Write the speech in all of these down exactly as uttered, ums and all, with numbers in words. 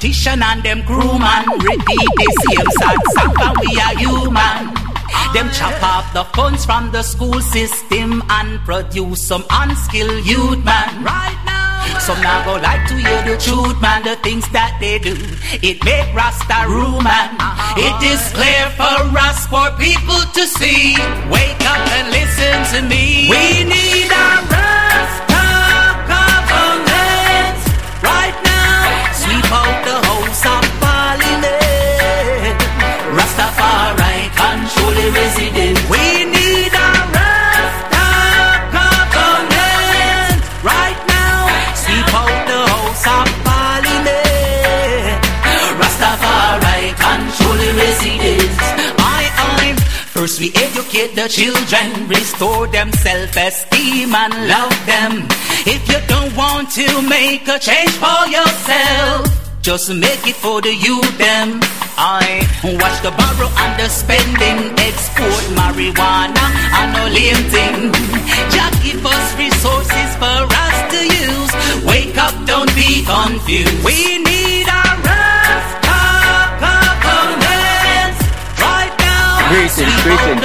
politician and them crewman repeat the same sad song, and we are human. Them chop off the funds from the school system and produce some unskilled youth, man. Right now, some now go like to hear the truth, man. The things that they do, it make Rasta rule, man. It is clear for us poor people to see. Wake up and listen to me. We need a Rasta government right now. Sweep out the House of Parliament. Rastafari control the resident. We need a Rasta government right now. Sweep out the House of Parliament. Rastafari control the residents. I, I, first we educate the children, restore them self-esteem and love them. If you don't want to make a change for yourself, just make it for the youth them. I watch the borrow and the spending, export marijuana and no lame thing. Just give us resources for us to use. Wake up, don't be confused. We need a Rasta government right now. Greetings,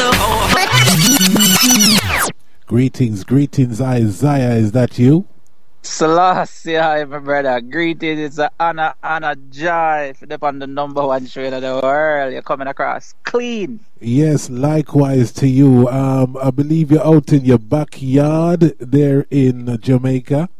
greetings. Greetings, greetings, Isaiah. Is that you? Selassie, hi, my brother. Greetings. It's an honor and a joy to be on the number one show in the world. You're coming across clean. Yes, likewise to you. Um, I believe you're out in your backyard there in Jamaica.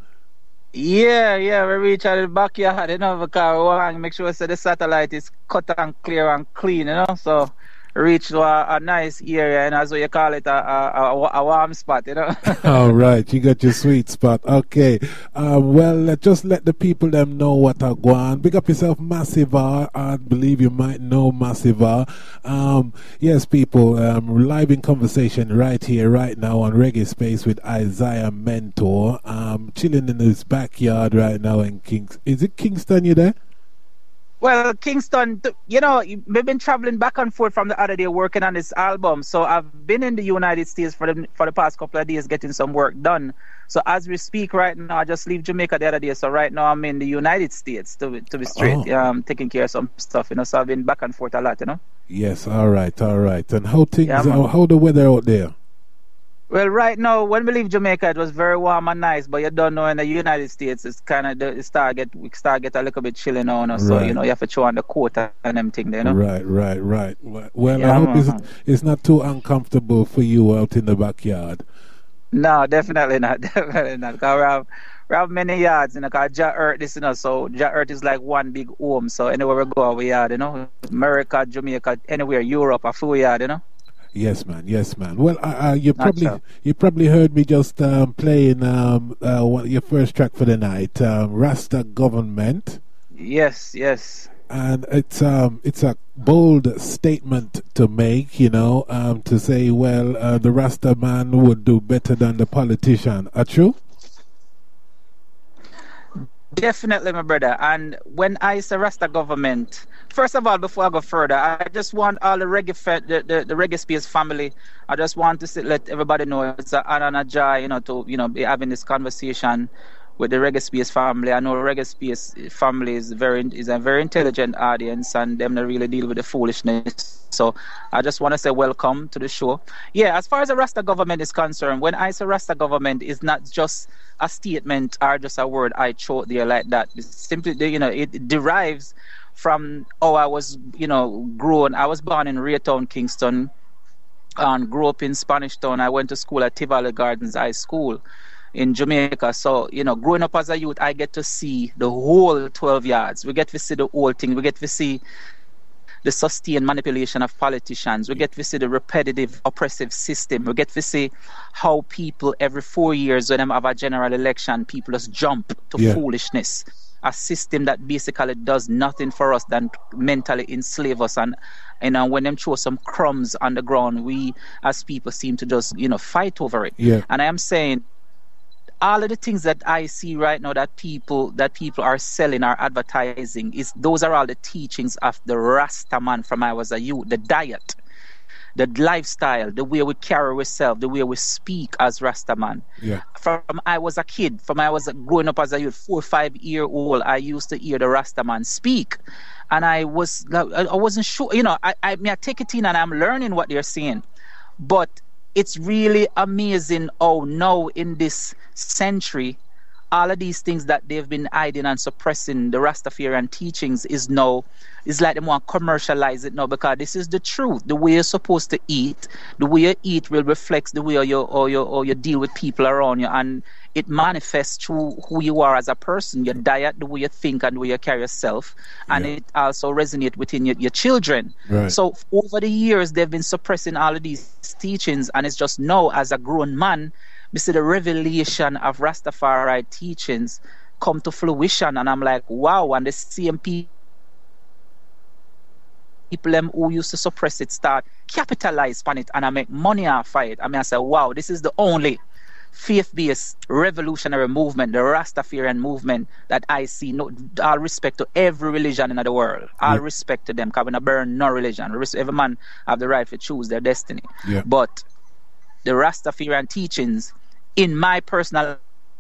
Yeah, yeah, we reach out the backyard, you know, because we want to make sure that the satellite is cut and clear and clean, you know, so reach to a, a nice area, and as you call it, a, a, a, a warm spot, you know. All right, you got your sweet spot. Okay, uh, well, uh, just let the people them know what are going on. Big up yourself, Massiva. I believe you might know Massiva. Um, yes, people, um, live in conversation right here, right now on Reggae Space with Isaiah Mentor. Um, chilling in his backyard right now in Kings. Is it Kingston? You there? Well, Kingston, you know, we've been traveling back and forth from the other day working on this album. So I've been in the United States for the for the past couple of days getting some work done. So as we speak right now, I just leave Jamaica the other day. So right now I'm in the United States, to be, to be straight, oh. um, taking care of some stuff, you know. So I've been back and forth a lot, you know. Yes, all right, all right. And how things, yeah, how, how the weather out there? Well, right now, when we leave Jamaica, it was very warm and nice, but you don't know in the United States, it's kind of, it start get, we start get a little bit chilly now, you know, so, right. you know, you have to throw on the coat and them things, you know. Right, right, right. Well, yeah, I hope man. it's, it's not too uncomfortable for you out in the backyard. No, definitely not, definitely not, because we have, we have many yards, you know, because Ja Earth, this, you know, so Ja Earth is like one big home, so anywhere we go, we yard, you know, America, Jamaica, anywhere, Europe, a full yard, you know. Yes, man. Yes, man. Well, uh, uh, you probably so. you probably heard me just um, playing um, uh, one, your first track for the night, um, Rasta Government. Yes, yes. And it's um it's a bold statement to make, you know, um, to say, well, uh, the Rasta man would do better than the politician. Are true? Definitely, my brother. And when I say Rasta government, first of all, before I go further, I just want all the reggae, fe- the, the, the reggae space family. I just want to sit, let everybody know it's an honor and a joy, you know, to you know be having this conversation with the Reggae Space family. I know Reggae Space family is very is a very intelligent audience, and them not really deal with the foolishness. So I just want to say welcome to the show. Yeah, as far as the Rasta government is concerned, when I say Rasta government, it's not just a statement or just a word I throw there like that. It's simply, you know, it derives from how I was, you know, grown. I was born in Raytown, Kingston, and grew up in Spanish Town. I went to school at Tivoli Gardens High School in Jamaica. So, you know, growing up as a youth, I get to see the whole twelve yards. We get to see the whole thing. We get to see the sustained manipulation of politicians. We get to see the repetitive oppressive system. We get to see how people every four years when they have a general election, people just jump to yeah. foolishness. A system that basically does nothing for us than mentally enslave us. And, you know, when them throw some crumbs on the ground, we as people seem to just, you know, fight over it. Yeah. And I am saying, all of the things that I see right now that people that people are selling or advertising, is those are all the teachings of the Rasta man from I was a youth, the diet. the lifestyle, the way we carry ourselves, the way we speak as Rastaman. Yeah. From I was a kid, from I was growing up as a youth, four or five year old, I used to hear the Rastaman speak. And I was, I wasn't sure, you know, I, I, I mean, I take it in and I'm learning what they're saying. But it's really amazing how now in this century, all of these things that they've been hiding and suppressing, the Rastafarian teachings, is now, it's like they want to commercialize it now, because this is the truth. The way you're supposed to eat, the way you eat will reflect the way you or you or you deal with people around you, and it manifests through who you are as a person, your diet, the way you think, and the way you carry yourself, and yeah. it also resonates within your, your children. Right. So over the years, they've been suppressing all of these teachings, and it's just now, as a grown man, we see the revelation of Rastafari teachings come to fruition, and I'm like, wow, and the same people people them who used to suppress it start capitalize on it, and I make money off of it. I mean, I say, wow, this is the only faith-based revolutionary movement, the Rastafarian movement, that I see. No, all respect to every religion in the world, all yeah. respect to them, because we don't burn no religion. Every man have the right to choose their destiny. Yeah. But the Rastafarian teachings, in my personal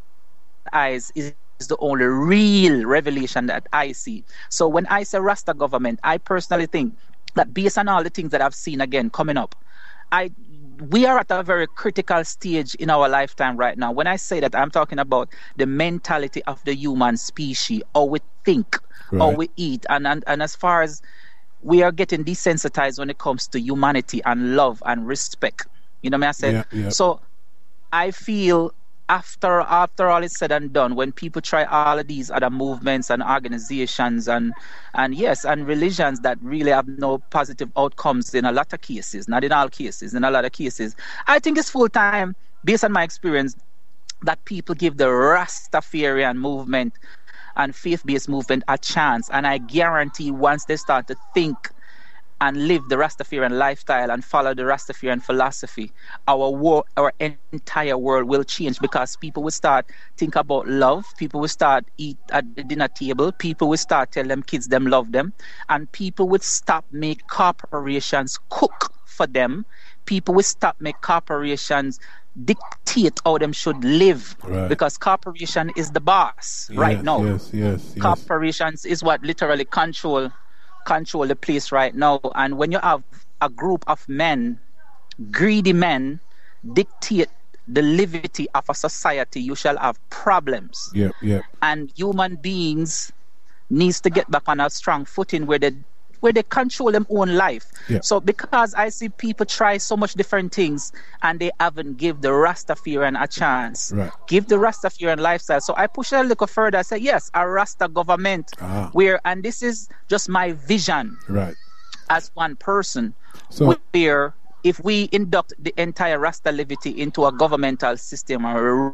eyes, is is the only real revelation that I see. So when I say Rasta government, I personally think that based on all the things that I've seen again coming up, I we are at a very critical stage in our lifetime right now. When I say that, I'm talking about the mentality of the human species, how we think, right. how we eat, and, and, and as far as we are getting desensitized when it comes to humanity and love and respect. You know what I said? Yeah, yeah. So I feel after after all is said and done, when people try all of these other movements and organizations and and yes, and religions that really have no positive outcomes in a lot of cases, not in all cases, in a lot of cases, I think it's full time, based on my experience, that people give the Rastafarian movement and faith-based movement a chance. And I guarantee once they start to think and live the Rastafarian lifestyle and follow the Rastafarian philosophy, our world, our entire world will change, because people will start think about love, people will start eat at the dinner table, people will start tell them kids them love them, and people will stop make corporations cook for them, people will stop make corporations dictate how them should live, right. because corporation is the boss yes, right now. Yes, yes, yes. Corporations is what literally control control the place right now. And when you have a group of men, greedy men, dictate the liberty of a society, you shall have problems. Yep, yep. And human beings needs to get back on a strong footing where they where they control their own life. Yep. So because I see people try so much different things and they haven't give the Rastafarian a chance. Right. Give the Rastafarian lifestyle. So I push it a little further. I say, yes, a Rasta government ah. where, and this is just my vision right. as one person, so, where if we induct the entire Rasta levity into a governmental system or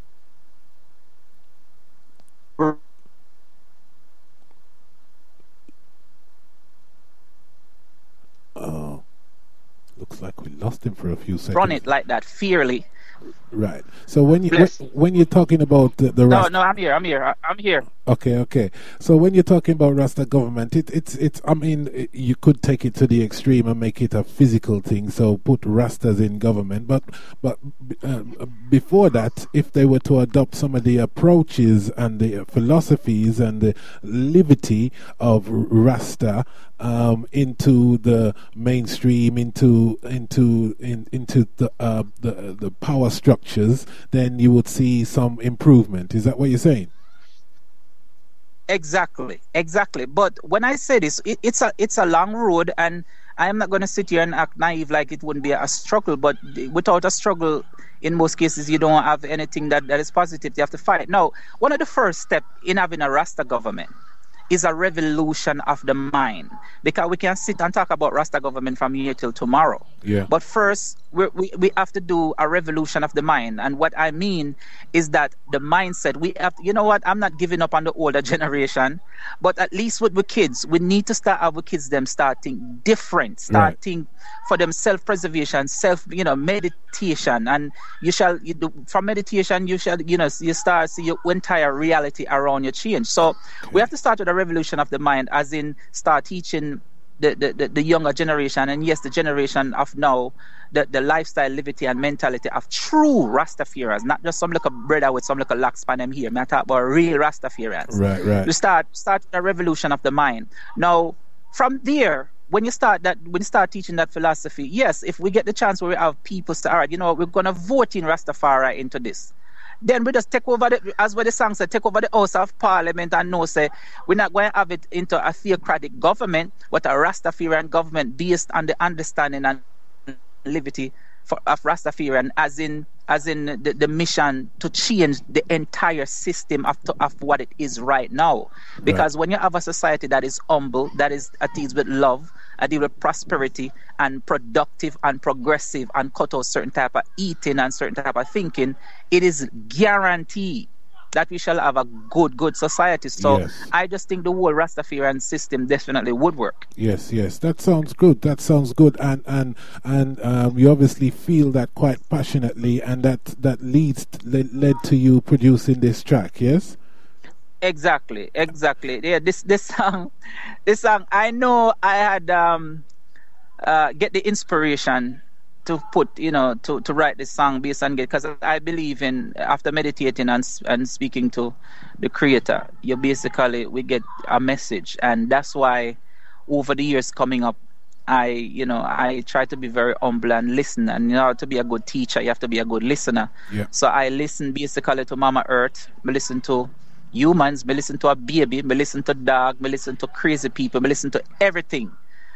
a Oh, looks like we lost him for a few seconds. run it like that, fairly. Right. So when you Bless. when you're talking about the, the No, Rasta, no, I'm here, I'm here, I- I'm here. okay, okay. So when you're talking about Rasta government, it, it's it's. I mean, it, you could take it to the extreme and make it a physical thing. So put Rastas in government, but but uh, before that, if they were to adopt some of the approaches and the philosophies and the liberty of Rasta um, into the mainstream, into into in, into the uh, the the power structures, then you would see some improvement. Is that what you're saying? Exactly, exactly. But when I say this, it, it's a it's a long road, and I am not going to sit here and act naive like it wouldn't be a struggle. But without a struggle, in most cases, you don't have anything that, that is positive. You have to fight. Now, one of the first steps in having a Rasta government is a revolution of the mind, because we can sit and talk about Rasta government from here till tomorrow. Yeah. But first, we're, we we have to do a revolution of the mind, and what I mean is that the mindset. We have, you know what? I'm not giving up on the older generation, but at least with the kids, we need to start our kids them starting different, starting right. for them self-preservation, self, you know, meditation, and you shall you do, from meditation you shall, you know, you start see your entire reality around you change. So okay. we have to start with a revolution of the mind, as in start teaching the, the, the, the younger generation, and yes, the generation of now, the, the lifestyle, liberty, and mentality of true Rastafarians, not just some little brother with some little locks on them here. I talk about real Rastafarians. Right, right. We start start a revolution of the mind. Now, from there, when you start that, when you start teaching that philosophy, yes, if we get the chance where we have people say, all right, you know, we're gonna vote in Rastafari into this. Then we just take over the, as what the song said, take over the House of Parliament and know, say, we're not going to have it into a theocratic government, but a Rastafarian government based on the understanding and liberty for, of Rastafarian, as in as in the, the mission to change the entire system of, to, of what it is right now. Because right. when you have a society that is humble, that is at ease with love, I deal with prosperity and productive and progressive and cut out certain type of eating and certain type of thinking, it is guaranteed that we shall have a good, good society. So yes. I just think the whole Rastafarian system definitely would work. Yes, yes, that sounds good. That sounds good, and and and um, you obviously feel that quite passionately, and that that leads led, led to you producing this track. Yes. Exactly, exactly. Yeah, this this song, this song. I know I had um, uh, get the inspiration to put, you know, to, to write this song based on it, because I believe in, after meditating and and speaking to the Creator, you basically we get a message, and that's why over the years coming up, I you know I try to be very humble and listen, and you know to be a good teacher, you have to be a good listener. Yeah. So I listen basically to Mama Earth, I listen to humans, I listen to a baby, I listen to dog, I listen to crazy people, I listen to everything,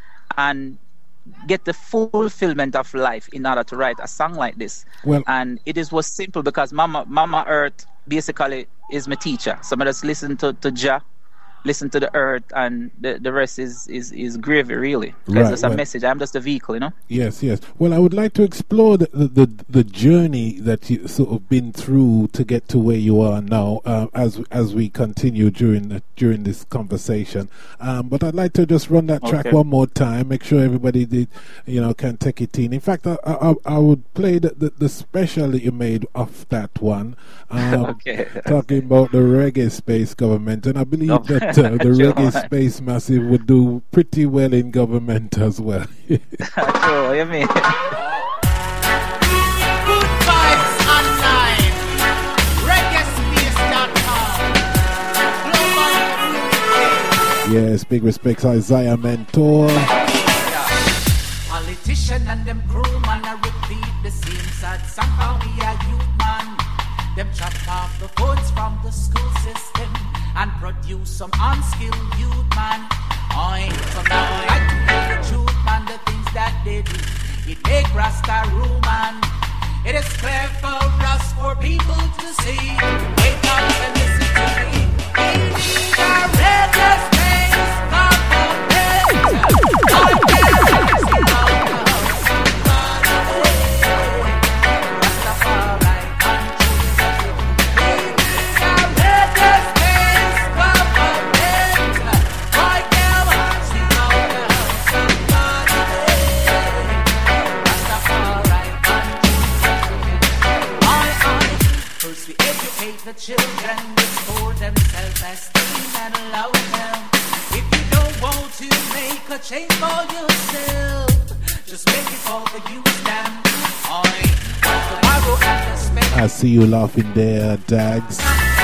and get the fulfillment of life in order to write a song like this. Well, and it is was simple because Mama Mama Earth basically is my teacher. So I just listen to, to Jah, listen to the earth, and the, the rest is, is, is gravy, really. Because right, it's a well, message. I'm just a vehicle, you know? Yes, yes. Well, I would like to explore the the, the, the journey that you sort of been through to get to where you are now, uh, as as we continue during the, during this conversation. Um, but I'd like to just run that track okay. one more time, make sure everybody did, you know, can take it in. In fact, I I, I would play the, the, the special that you made of that one, um, okay. talking about the Reggae Space Government, and I believe no. that uh, the Reggae Space Massive would do pretty well in government as well. Sure, you mean? Good vibes online. reggae space dot com. Yes, big respects, Isaiah Mentor. Politician and them crew man I repeat the same sad somehow we are youth man. Them chop off the funds from the school system and produce some unskilled youth man. I so now I like to hear the truth man, the things that they do. It make Rasta rule man. It is clear for us for people to see. Wake up and listen to me. We need a reggae space government. I can't see how the children restore them self-esteem and allow them. If you don't want to make a change for yourself, just make it for the youth them. I see you laughing there, Dags.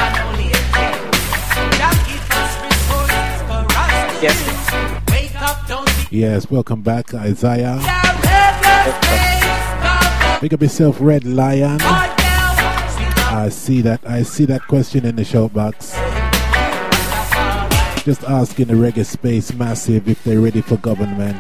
Yes. Yes, welcome back, Isaiah. Pick up yourself, Red Lion. I see that. I see that question in the shout box. Just asking the Reggae Space Massive if they're ready for government.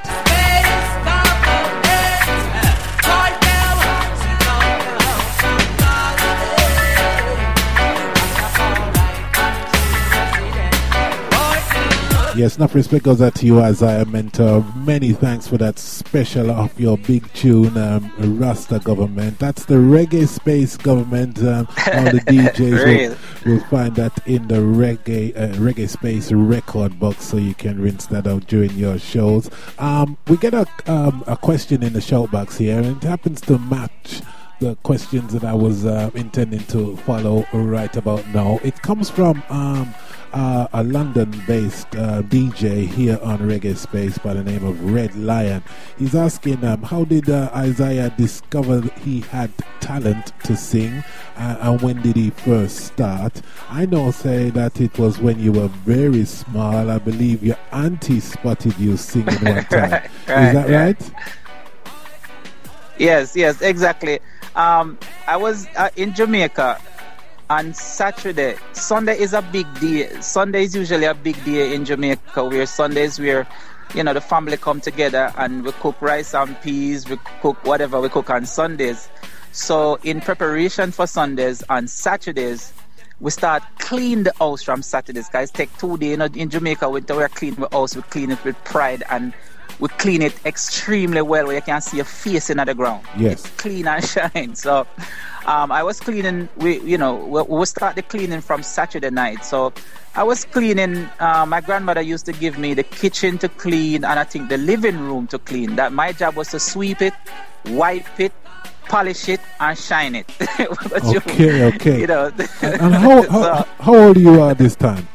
Yes, enough respect goes out to you, Isaiah Mentor. Many thanks for that special of your big tune, um, Rasta Government. That's the Reggae Space Government. Um, all the D Js will, will find that in the Reggae uh, Reggae Space record box, so you can rinse that out during your shows. Um, we get a um, a question in the show box here, and it happens to match the questions that I was uh, intending to follow right about now. It comes from um, uh, a London-based uh, D J here on Reggae Space by the name of Red Lion. He's asking, um, how did uh, Isaiah discover he had talent to sing, uh, and when did he first start? I know, say that it was when you were very small. I believe your auntie spotted you singing one time. right, Is that yeah. right? Yes, yes, exactly. Um, I was uh, in Jamaica on Saturday. Sunday is a big day. Sunday is usually a big day in Jamaica, where Sundays where, you know, the family come together and we cook rice and peas, we cook whatever we cook on Sundays. So in preparation for Sundays, on Saturdays, we start clean the house from Saturdays. Guys, take two days. You know, in Jamaica, we we clean the house, we clean it with pride, and we clean it extremely well, where you can see your face in the ground. Yes. It's clean and shine. So um, I was cleaning, we, you know, we, we start the cleaning from Saturday night. So I was cleaning, uh, my grandmother used to give me the kitchen to clean, and I think the living room to clean. That my job was to sweep it, wipe it, polish it, and shine it. Okay, you, okay. You know. And, and how, how, So, how old you are this time?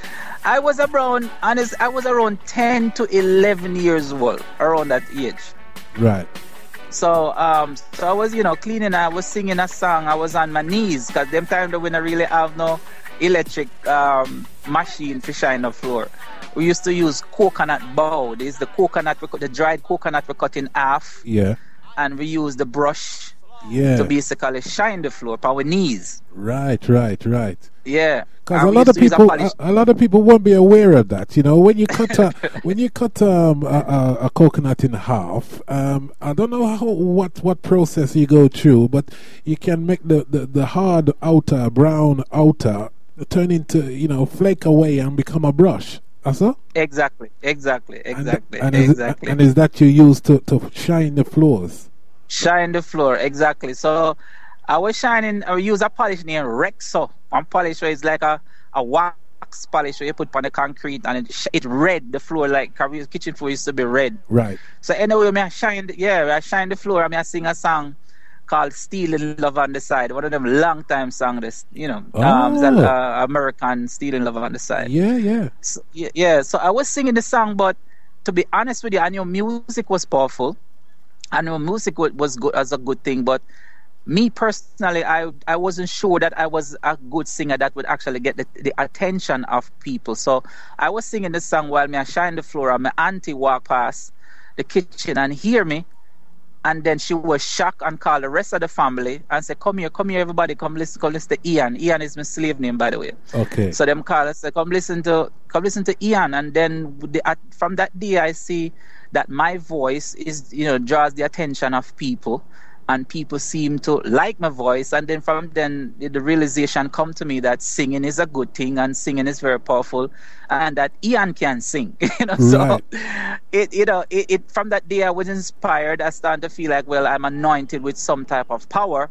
I was around, honest, I was around ten to eleven years old, around that age. Right. So, um, so I was, you know, cleaning. I was singing a song. I was on my knees, because them time that we don't really have no electric um, machine to shine the floor. We used to use coconut bowl. This is the coconut, we cut, the dried coconut we cut in half. Yeah. And we use the brush Yeah. to basically shine the floor on our knees. Right, right, right. Yeah. Because And a we lot used of to use a people, a, polish- a lot of people won't be aware of that. You know, when you cut a, when you cut um, a, a, a coconut in half, um, I don't know how what, what process you go through, but you can make the, the, the hard outer, brown outer, turn into, you know, flake away and become a brush. That's all? Exactly, exactly, exactly, and, and exactly. Is, and is that you use to, to shine the floors? Shine the floor, exactly. So I was shining, I use a polish named Rexo. One polish is like a, a wax polish where you put on the concrete, and it, it red the floor, like our kitchen floor used to be red. Right. So anyway, I shine, yeah, I shine the floor. I mean, I sing a song called "Stealing Love on the Side," one of them long time songs. This, you know, Oh. um, that, uh, American "Stealing Love on the Side." Yeah, yeah. So, yeah, yeah. So I was singing the song, but to be honest with you, I knew music was powerful. I knew music wa- was good as a good thing, but me personally, I I wasn't sure that I was a good singer that would actually get the, the attention of people. So I was singing the song while me I shine the floor, and my auntie walked past the kitchen and hear me, and then she was shocked and called the rest of the family and said, "Come here, come here, everybody, come listen, come listen to Ian." Ian is my slave name, by the way. Okay. So them call us, say, "Come listen to, come listen to Ian," and then the, at, from that day I see that my voice is, you know, draws the attention of people, and people seem to like my voice. And then from then the, the realization come to me that singing is a good thing, and singing is very powerful, and that Ian can sing. you know, Right. so it, you know, it, it from that day I was inspired. I started to feel like, well, I'm anointed with some type of power.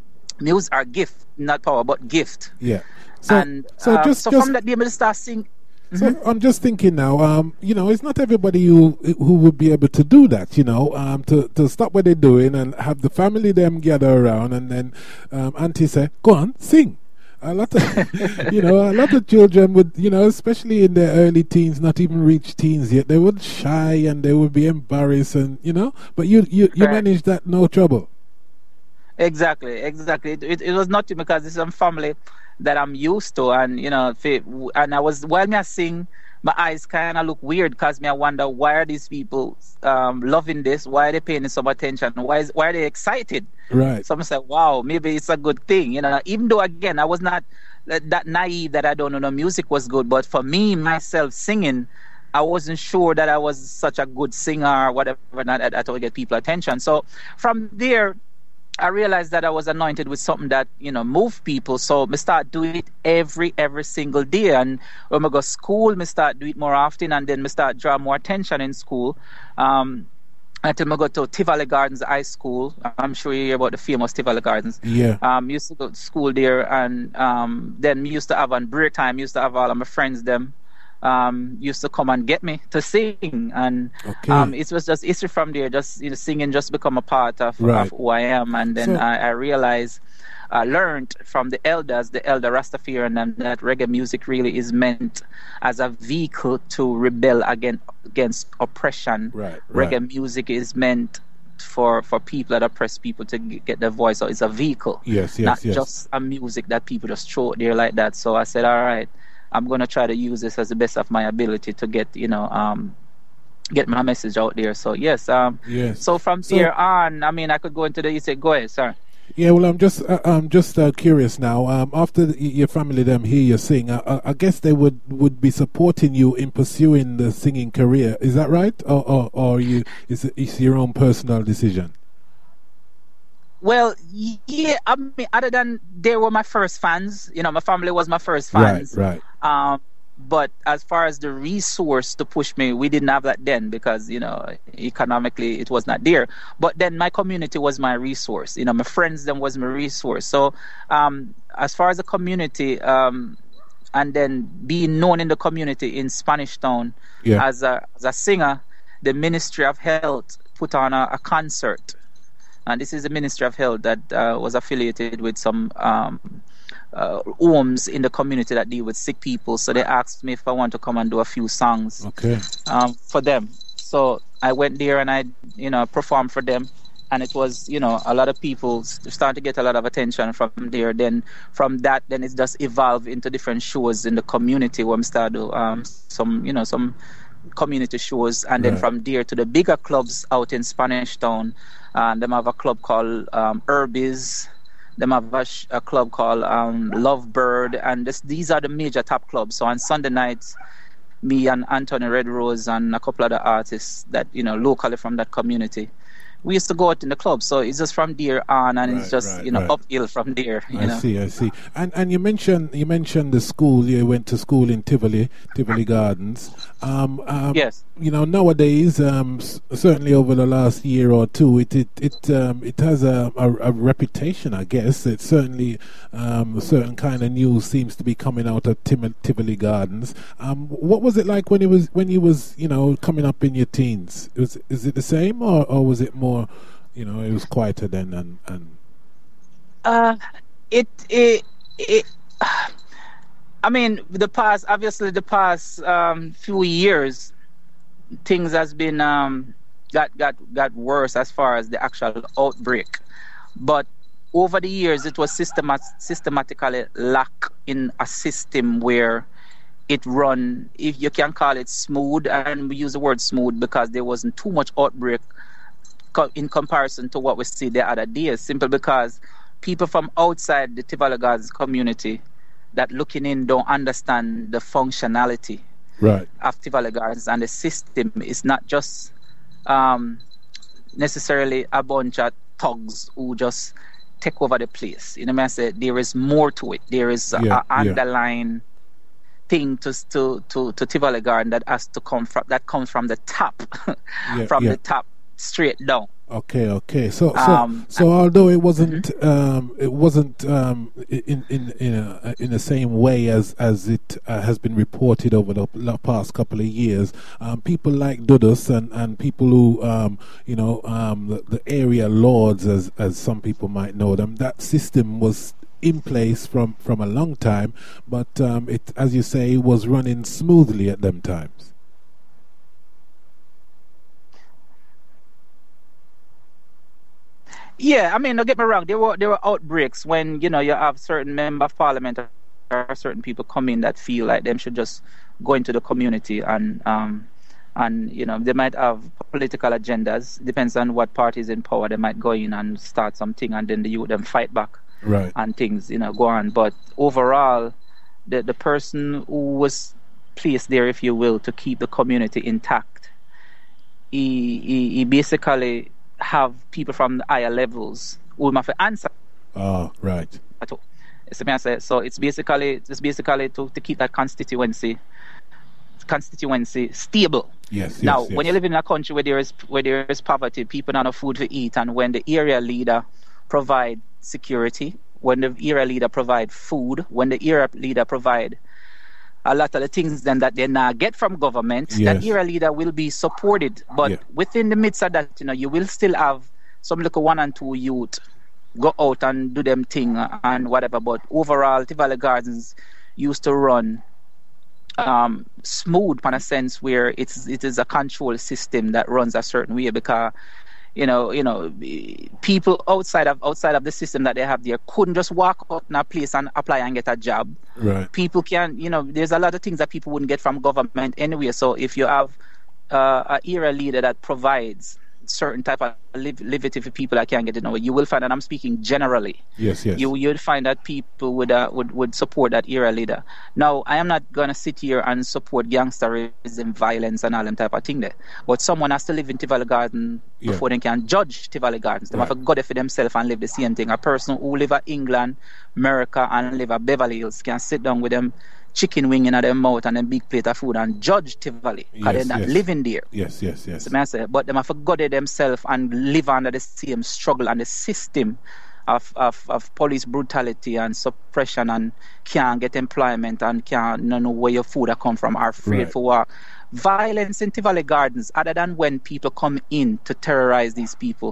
Music are gift, not power, but gift. Yeah. So, and so um, just, so just from that day, I start singing. So I'm just thinking now, um, you know, it's not everybody who who would be able to do that, you know, um, to, to stop what they're doing and have the family them gather around, and then um, auntie say, "Go on, sing." A lot of, you know, a lot of children would, you know, especially in their early teens, not even reach teens yet, they would shy and they would be embarrassed, and you know, but you you, you Right. managed that no trouble. Exactly, exactly. It, it, it was nothing, because it's some family that I'm used to, and you know, fi- and I was while me I sing, my eyes kind of look weird, because me I wonder, why are these people um, loving this? Why are they paying some attention? Why is why are they excited? Right. Some say, wow, maybe it's a good thing, you know. Even though again, I was not that, that naive that I don't know the music was good, but for me myself singing, I wasn't sure that I was such a good singer or whatever, not that I would get people attention. So from there, I realized that I was anointed with something that, you know, moved people. So me start doing it every, every single day. And when I go to school, me start do it more often, and then me start draw more attention in school. Um, until I go to Tivoli Gardens High School. I'm sure you hear about the famous Tivoli Gardens. Yeah. Um, used to go to school there, and um, then me used to have on break time, used to have all of my friends them um, used to come and get me to sing, and okay. um, it was just history from there. Just you know, singing just become a part of, right. of who I am, and then so, I, I realized, I learned from the elders, the elder Rastafarian, and that reggae music really is meant as a vehicle to rebel against against oppression. Right, reggae right. music is meant for for people that oppress people to get their voice out. It's a vehicle, yes, yes, not yes. just a music that people just throw out there like that. So I said, all right, I'm going to try to use this as the best of my ability to get, you know, um, get my message out there. So yes, um, yes. So from so, there on, I mean, I could go into the. You said, go ahead, sir. Yeah, well, I'm just, uh, I'm just uh, curious now. Um, after the, your family them hear you sing, uh, I guess they would, would be supporting you in pursuing the singing career. Is that right, or or, or you is it is your own personal decision? Well, yeah. I mean, other than they were my first fans, you know, my family was my first fans. Right, right. Um, but as far as the resource to push me, we didn't have that then because, you know, economically it was not there. But then my community was my resource. You know, my friends then was my resource. So um, as far as the community, um, and then being known in the community in Spanish Town yeah. as a as a singer, the Ministry of Health put on a, a concert. And this is the Ministry of Health that uh, was affiliated with some um, uh, homes in the community that deal with sick people. So they asked me if I want to come and do a few songs okay. um, for them. So I went there and I, you know, performed for them. And it was, you know, a lot of people started to get a lot of attention from there. Then from that, then it's just evolved into different shows in the community where I'm started um, some, you know, some community shows. And then right. from there to the bigger clubs out in Spanish Town. And them have a club called um, Herbies. Them have a, sh- a club called um, Lovebird. And this, these are the major top clubs. So on Sunday nights, me and Anthony Redrose and a couple other artists that, you know, locally from that community, we used to go out in the club. So it's just from there on, and right, it's just, right, you know, right. uphill from there. You I know? see, I see. And and you mentioned you mentioned the school. You went to school in Tivoli, Tivoli Gardens. Um, um, yes. You know, nowadays, um, s- certainly over the last year or two, it it it um, it has a, a, a reputation. I guess it's certainly um, a certain kind of news seems to be coming out of Tim- Tivoli Gardens. Um, what was it like when it was when you was you know coming up in your teens? Was is it the same, or, or was it more? You know, it was quieter then, and and. Uh, it it it. I mean, the past, obviously, the past um, few years, things has been um, got got got worse as far as the actual outbreak. But over the years, it was systemat- systematically lack in a system where it run, if you can call it smooth, and we use the word smooth because there wasn't too much outbreak co- in comparison to what we see the other days. Simply because people from outside the Tivoli Gardens community that looking in don't understand the functionality right. of Tivoli Gardens, and the system is not just um, necessarily a bunch of thugs who just take over the place. You know what I say? There is more to it. There is a, Yeah, a yeah. underlying thing to to to to Tivoli Garden that has to come from that comes from the top, Yeah, from yeah. the top straight down. Okay, okay. So, so, Um, so although it wasn't, um, it wasn't um, in in in a, in the same way as as it uh, has been reported over the l- past couple of years, um, people like Dudus and, and people who, um, you know, um, the, the area lords, as as some people might know them, that system was in place from from a long time, but um, it, as you say, was running smoothly at them times. Yeah, I mean, don't get me wrong. There were there were outbreaks when, you know, you have certain member of parliament or certain people come in that feel like them should just go into the community and um and you know they might have political agendas. Depends on what party is in power. They might go in and start something, and then the youth them fight back. Right. And things, you know, go on. But overall, the the person who was placed there, if you will, to keep the community intact, he he, he basically have people from the higher levels who have to answer. Oh, right. To. So me I say, so it's basically it's basically to, to keep that constituency constituency stable. Yes. Now, yes, yes. when you live in a country where there is where there is poverty, people don't have food to eat, and when the area leader provide security, when the area leader provide food, when the area leader provide a lot of the things then that they now get from government, Yes. that era leader will be supported. But Yeah. within the midst of that, you know, you will still have some little one and two youth go out and do them thing and whatever. But overall, Tivoli Gardens used to run um, smooth in a sense where it's it is a control system that runs a certain way, because you know, you know, people outside of outside of the system that they have there couldn't just walk out in a place and apply and get a job. Right. People can, you know, there's a lot of things that people wouldn't get from government anyway. So if you have uh, an era leader that provides certain type of liv- liberty for people that can't get it now, you will find, and I'm speaking generally, Yes, yes. you you'll find that people would uh, would would support that era leader. Now, I am not gonna sit here and support gangsterism, violence, and all them type of thing there. But someone has to live in Tivoli Garden Yeah. before they can judge Tivoli Gardens. They Right. have to go there for themselves and live the same thing. A person who live at England, America, and live at Beverly Hills can sit down with them chicken wing in their mouth and a big plate of food and judge Tivoli, because Yes, they're not yes. living there. Yes, yes, yes. So may I say, but them have to go there themselves and live under the same struggle and the system of, of, of police brutality and suppression, and can't get employment and can't you know where your food are come from, are afraid Right. for work. Violence in Tivoli Gardens, other than when people come in to terrorize these people.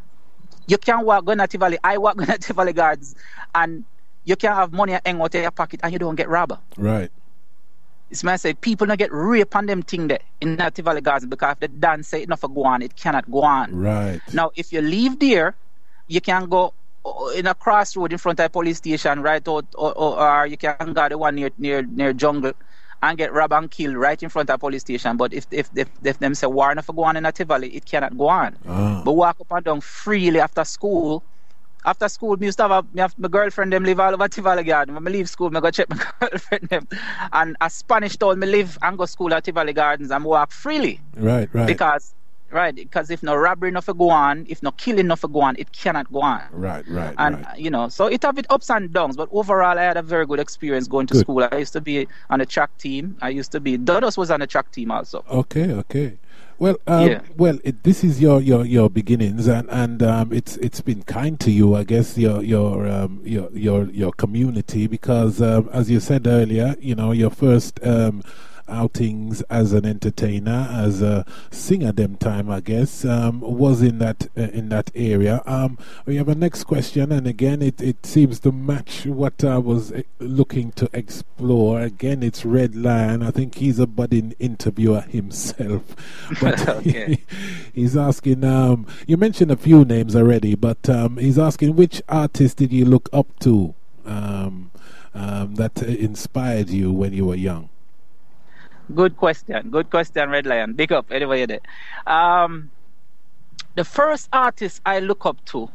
You can't walk going to Tivoli, I walk going to Tivoli Gardens, and you can't have money hang out in your pocket and you don't get robbed. Right. It's my say people don't get raped on them thing there in that Tivoli Gardens, because if the dance say enough for go on, it cannot go on. Right. Now, if you leave there, you can go uh, in a crossroad in front of a police station, right out, or, or, or you can go the one near near near jungle and get robbed and killed right in front of a police station. But if if if, if them say war enough for go on in a Tivoli, it cannot go on. Ah. But walk up and down freely after school. After school, me used to have, a, me have my girlfriend them live all over Tivoli Garden. When I leave school, I go check my girlfriend them. And a Spanish told me live and go school at Tivoli Gardens and walk freely. Right, right. Because, right, because if no robbery enough to go on, if no killing enough to go on, it cannot go on. Right, right, And, right. you know, so it have its ups and downs. But overall, I had a very good experience going to Good. school. I used to be on the track team. I used to be, Dodos was on the track team also. Okay, okay. Well, um, Yeah. well, it, this is your, your, your beginnings, and and um, it's it's been kind to you, I guess, your your um, your your your community, because um, as you said earlier, you know, your first um, outings as an entertainer, as a singer, them time, I guess, um, was in that uh, in that area. Um, we have a next question, and again, it, it seems to match what I was uh, looking to explore. Again, it's Red Lion. I think he's a budding interviewer himself, but Okay. he's asking. Um, you mentioned a few names already, but um, he's asking, which artist did you look up to um, um, that uh, inspired you when you were young? Good question. Good question, Red Lion. Big up, anyway, there. Um, the first artist I look up to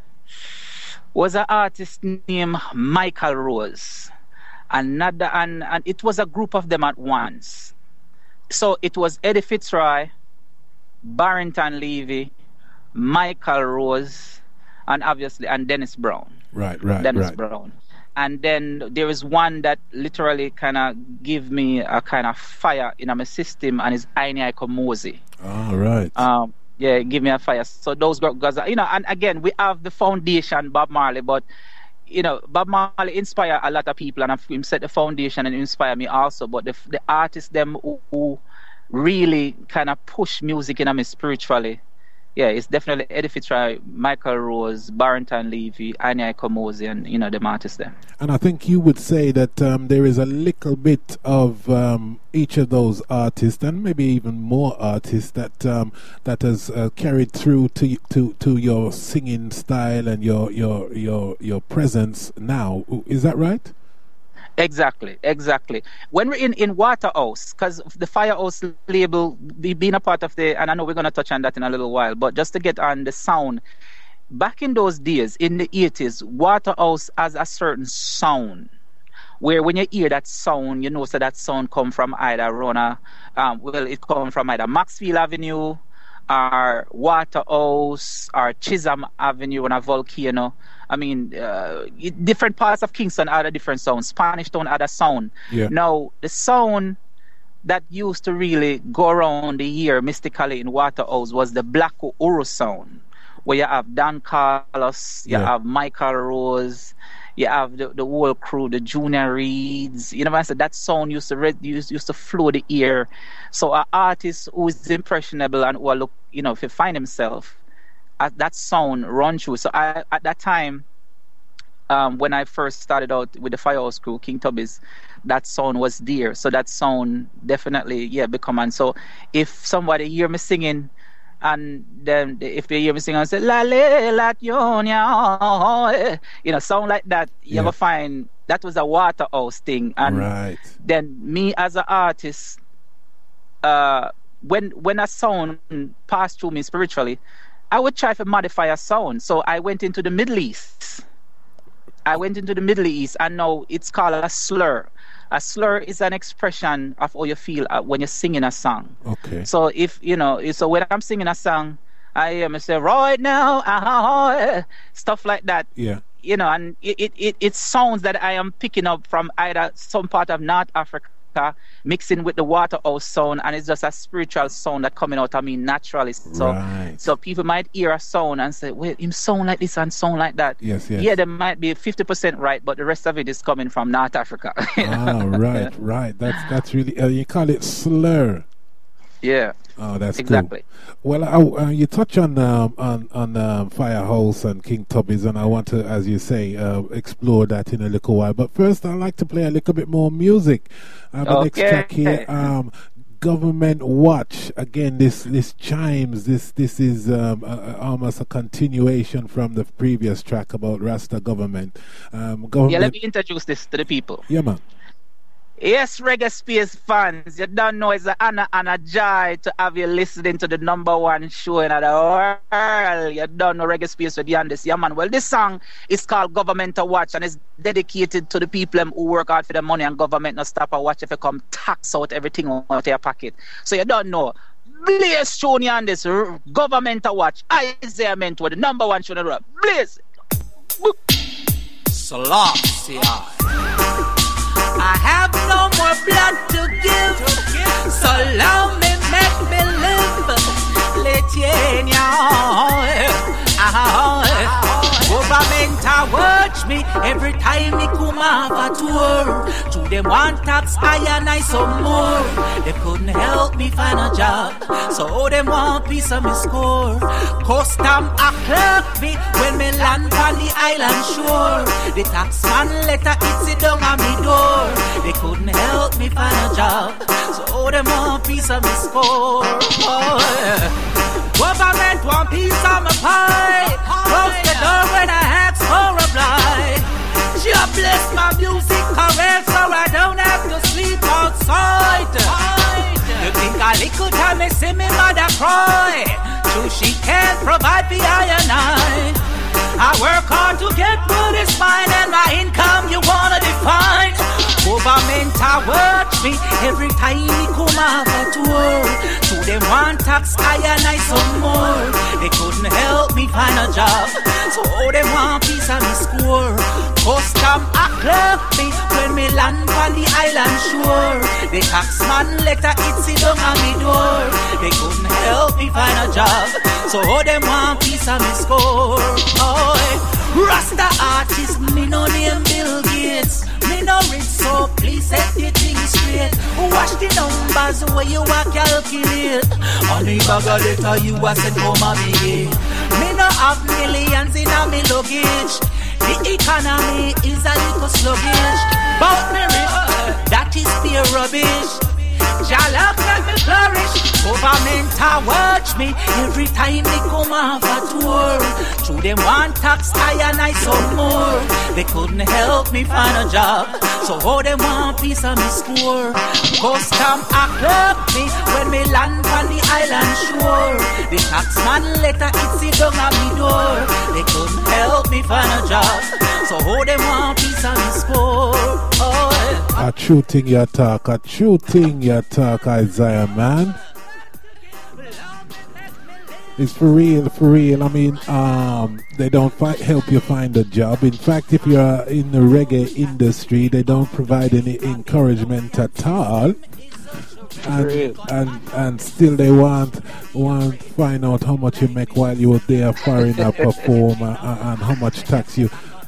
was an artist named Michael Rose. Another, and, and it was a group of them at once. So it was Eddie Fitzroy, Barrington Levy, Michael Rose, and obviously, and Dennis Brown. Right, right, Dennis right. Brown. And then there is one that literally kind of give me a kind of fire in my system, and it's Aini Aikomosi. All right. Um, yeah, give me a fire. So those guys, you know, and again, we have the foundation, Bob Marley, but you know, Bob Marley inspire a lot of people, and him set the foundation and inspire me also. But the the artists them who, who really kind of push music in me spiritually, yeah, it's definitely Eddie Fitzroy, Michael Rose, Barrington Levy, Aini Aikomosi, and you know the artists there. And I think you would say that um, there is a little bit of um, each of those artists, and maybe even more artists that um, that has uh, carried through to to to your singing style and your your your your presence now. Is that right? Exactly, exactly. When we're in, in Waterhouse, because the Firehouse label, be, being a part of the, and I know we're going to touch on that in a little while, but just to get on the sound, back in those days, in the eighties, Waterhouse has a certain sound, where when you hear that sound, you know so that sound come from either Rona, um, well, it come from either Maxfield Avenue, or Waterhouse, or Chisholm Avenue on a volcano. I mean, uh, different parts of Kingston had a different sound. Spanish Town had a sound. Yeah. Now, the sound that used to really go around the year mystically in Waterhouse was the Black Uru sound, where you have Dan Carlos, you Yeah. have Michael Rose, you have the, the whole crew, the Junior Reeds. You know what I said? That sound used to read, used, used to flow the ear. So an artist who is impressionable and who look, you know, if he find himself, uh, that sound run through. So I, at that time, um, when I first started out with the Firehouse crew, King Tubby's, that sound was there. So that sound definitely, yeah, become. And so if somebody hear me singing, and then if they hear me sing and say la le la tionia, you know, sound like that, you yeah. ever find that was a Waterhouse thing. And right. then me as an artist, uh, when when a sound passed through me spiritually, I would try to modify a sound. So I went into the Middle East. I went into the Middle East, and now it's called a slur. A slur is an expression of how you feel when you're singing a song. Okay. So if, you know, so when I'm singing a song, I am say, right now, uh, stuff like that. Yeah. You know, and it, it, it, it sounds that I am picking up from either some part of North Africa, mixing with the Waterhouse sound, and it's just a spiritual sound that coming out of me naturally. So, right. so people might hear a sound and say, "Wait, him sound like this and sound like that." Yes, yes. Yeah, they might be fifty percent right, but the rest of it is coming from North Africa. Ah, right, right. That's that's really uh, you call it slur. Yeah. Oh, that's exactly. Cool. Well, I, uh, you touch on um, on on um, Firehouse and King Tubby's, and I want to, as you say, uh, explore that in a little while. But first, I'd like to play a little bit more music. Uh, the okay. next track here, um, Government Watch. Again, this this chimes. This this is um, a, a, almost a continuation from the previous track about Rasta government. Um, government. Yeah, let me introduce this to the people. Yeah, man. Yes, Reggae Space fans, you don't know it's an honor and a joy to have you listening to the number one show in the world. You don't know Reggae Space with Yandis. Yeah, man. Well, this song is called Government to Watch, and it's dedicated to the people who work hard for the money, and government no stop and watch if you come tax out everything out of your pocket. So you don't know. Blaze tune Yandis, Government to Watch. Isaiah Mentor, the number one show in the world. Blaze. Selassie. I have no more blood to give, so allow me, make me live. Government a watch me every time me come off a tour. To them one tax I and I some more. They couldn't help me find a job, so them want piece of me score. Custom a clerk me when me land on the island shore. The tax man letter it sit down on me door. They couldn't help me find a job, so them want piece of me score. Oh, yeah. Government want piece of my pie. Close the door when I ask for a blind. Just bless my music career so I don't have to sleep outside. You think a little time me see me mother cry, so she can't provide for I and I. I work hard to get through this fine, and my income you wanna define. Government a watch me every time me come off a tour. To them one tax I and I some more. They couldn't help me find a job, so them want piece of me score. Custom a clerk me when me land on the island shore. The tax man letter it sit down on me door. They couldn't help me find a job, so them want piece of me score. Oh, Rasta artist, me no name Bill Gates. Me no rich, so please set the thing straight. Watch the numbers where you a calculate. On the bag of letter you a send for my me. Me no have millions in a me luggage. The economy is a little sluggish. But me rich, that is pure rubbish. Jalap let me flourish. Government a watch me every time they come off a tour. To them one tax I and I some more. They couldn't help me find a job, so all them want piece of me score. Custom a clerk me when me land on the island shore. The tax man letter it sit down at me door. They couldn't help me find a job, so all them want piece of me score. Oh, a true thing you talk, a true thing you talk, Isaiah, man. It's for real, for real. I mean, um, they don't fi- help you find a job. In fact, if you're in the reggae industry, they don't provide any encouragement at all. And and and still they want want find out how much you make while you were there foreign a performer, and, and how much tax you.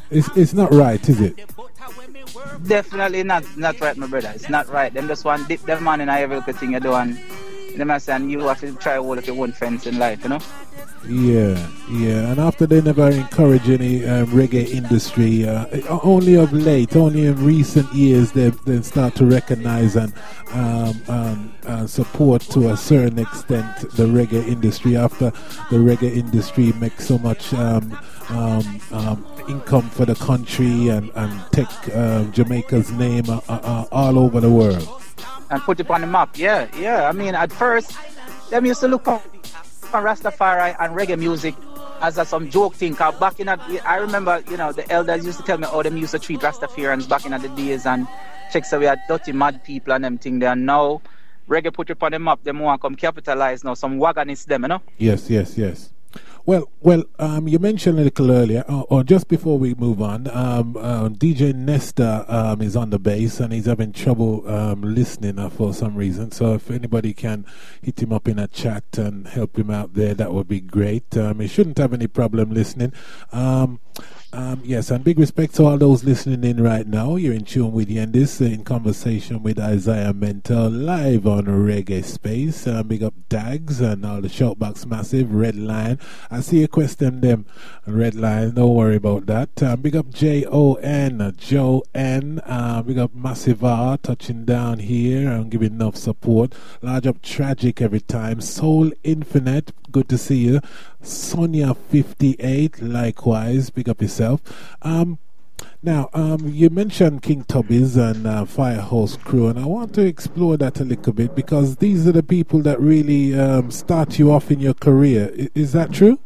It's it's not right, is it? Definitely not not right, my brother. It's not right. Them just want dip them man in every little thing you do, and them are saying you have to try hold up your own fence in life, you know. Yeah, yeah. And after they never encourage any um, reggae industry, uh, only of late, only in recent years, they they start to recognize and um, um, uh, support to a certain extent the reggae industry. After the reggae industry makes so much um, um, um, income for the country and and take uh, Jamaica's name uh, uh, all over the world and put it on the map. Yeah, yeah. I mean, at first, them used to look up on Rastafari and reggae music as a some joke thing. Cause back in that, I remember, you know, the elders used to tell me how them used to treat Rastafarians back in the days, and check so we had dirty mad people and them thing there. And now reggae put it on the map. Them want to come capitalize now. Some wagonists them, you know. Yes, yes, yes. Well, well, um, you mentioned a little earlier, or, or just before we move on, um, uh, D J Nesta um, is on the bass and he's having trouble um, listening uh, for some reason. So if anybody can hit him up in a chat and help him out there, that would be great. Um, he shouldn't have any problem listening. Um, Um, yes, and big respect to all those listening in right now. You're in tune with Yendis, uh, in conversation with Isaiah Mentor, live on Reggae Space. Uh, big up Dags and all the Shoutbox Massive, Red Line. I see a question them, Red Line, don't worry about that. Um, big up J O N, uh, Joe N. Uh, big up Massive R, touching down here and giving enough support. Large up Tragic every time. Soul Infinite, good to see you. Sonia fifty-eight, likewise, big up yourself. Um, now, um, you mentioned King Tubby's and uh, Firehouse Crew, and I want to explore that a little bit because these are the people that really um, start you off in your career. I- is that true?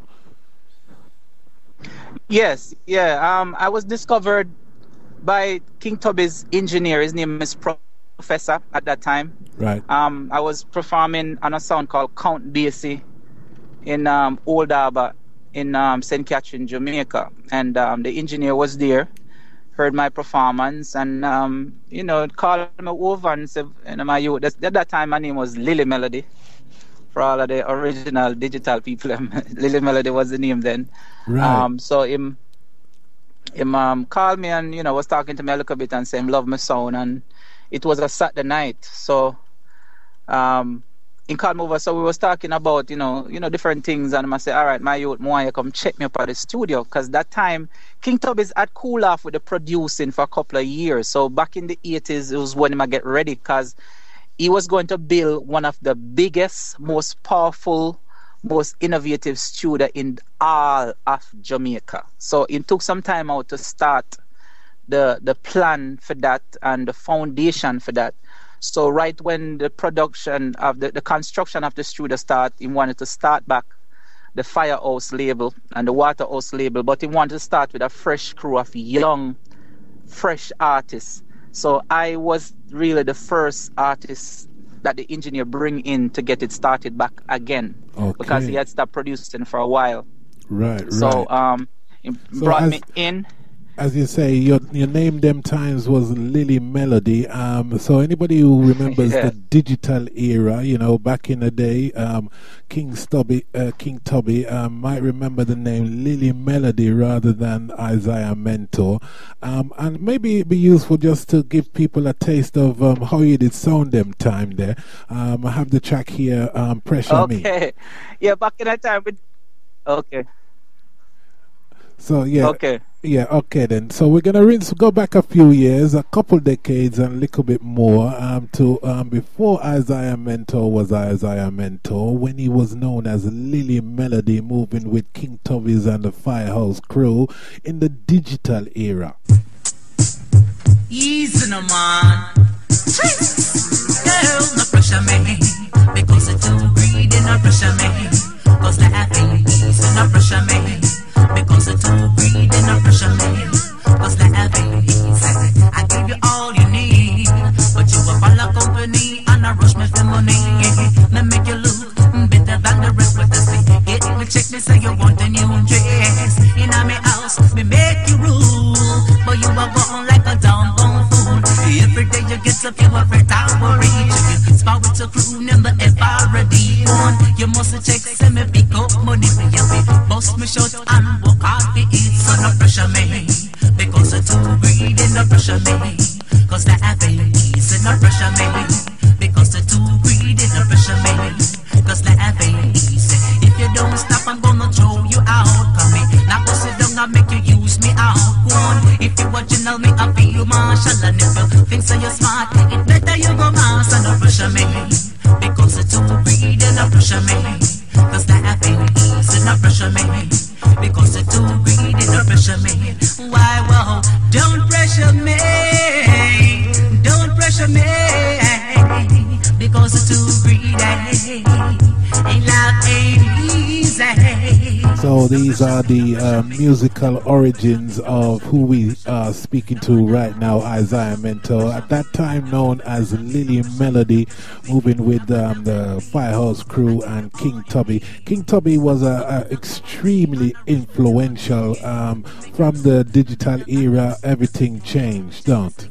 Yes, yeah. Um, I was discovered by King Tubby's engineer. His name is Professor at that time. Right. Um, I was performing on a sound called Count Basie in um, Old Harbour in um, Saint Catherine, Jamaica, and um, the engineer was there, heard my performance, and um, you know, called me over and said, you know, my youth. At that time, my name was Lily Melody. For all of the original digital people, Lily Melody was the name then. Right. Um, so him, him um, called me and you know was talking to me a little bit and saying, "Love my sound," and it was a Saturday night, so. Um, In called me over, so we was talking about, you know, you know, different things, and I say, all right, my youth, more you come check me up at the studio, because that time King Tubby's had cool off with the producing for a couple of years. So back in the eighties, it was when I get ready, because he was going to build one of the biggest, most powerful, most innovative studio in all of Jamaica. So it took some time out to start the the plan for that and the foundation for that. So right when the production of the, the construction of the studio started, he wanted to start back the Firehouse label and the Waterhouse label, but he wanted to start with a fresh crew of young, fresh artists. So I was really the first artist that the engineer bring in to get it started back again, okay. because he had stopped producing for a while. Right, right. So um, he so brought as, me in. As you say, your your name them times was Lily Melody. Um, so anybody who remembers yeah. the digital era, you know, back in the day, um, King Tubby, uh, King Tubby um, might remember the name Lily Melody rather than Isaiah Mentor. Um, and maybe it'd be useful just to give people a taste of um, how you did sound them time there. Um, I have the track here, um, Pressure okay. Me. Okay, yeah, back in that time. Okay. So yeah, okay. yeah, okay then. So we're gonna rinse, go back a few years, a couple decades, and a little bit more um, to um, before Isaiah Mentor was Isaiah Mentor, when he was known as Lily Melody, moving with King Tubby's and the Firehouse Crew in the digital era. Easy no man, girl, no pressure me, because it's too greedy, no pressure me, cause laughing easy, no pressure me. Because it's too greedy, no pressure me. Cause like a baby, I give you all you need, but you a follow company and I rush me for money. Me make you look better than the rest with the sea. Get me check me say you want a new dress. In my house, me make you rule, but you are going like a downtown fool. Every day you get up, you afraid I will reach you. Spot with your crew, number F R D one. You must check, send me pick up money for you. Bust me short and walk out the eat, so no pressure me. too greedy, no pressure me. Cause the happiness and no pressure me. Because the too greedy, no pressure me. Cause the happiness. If you don't stop, I'm gonna throw you out. Come me, now go sit down and make you use me out. One, if you original me, I feel you marshal. And if you think so you're smart, it better you go master, no pressure me. Because the too greedy, no pressure me. Cause the happiness and no pressure me. Because the too greedy, no pressure me. Why, whoa, don't pressure me. Don't pressure me. Because the too greedy. Ain't love ain't easy. So these are the uh, musical origins of who we are speaking to right now, Isaiah Mento. At that time known as Lily Melody, moving with um, the Firehouse Crew and King Tubby. King Tubby was a, a extremely influential. Um, from the digital era, everything changed, don't?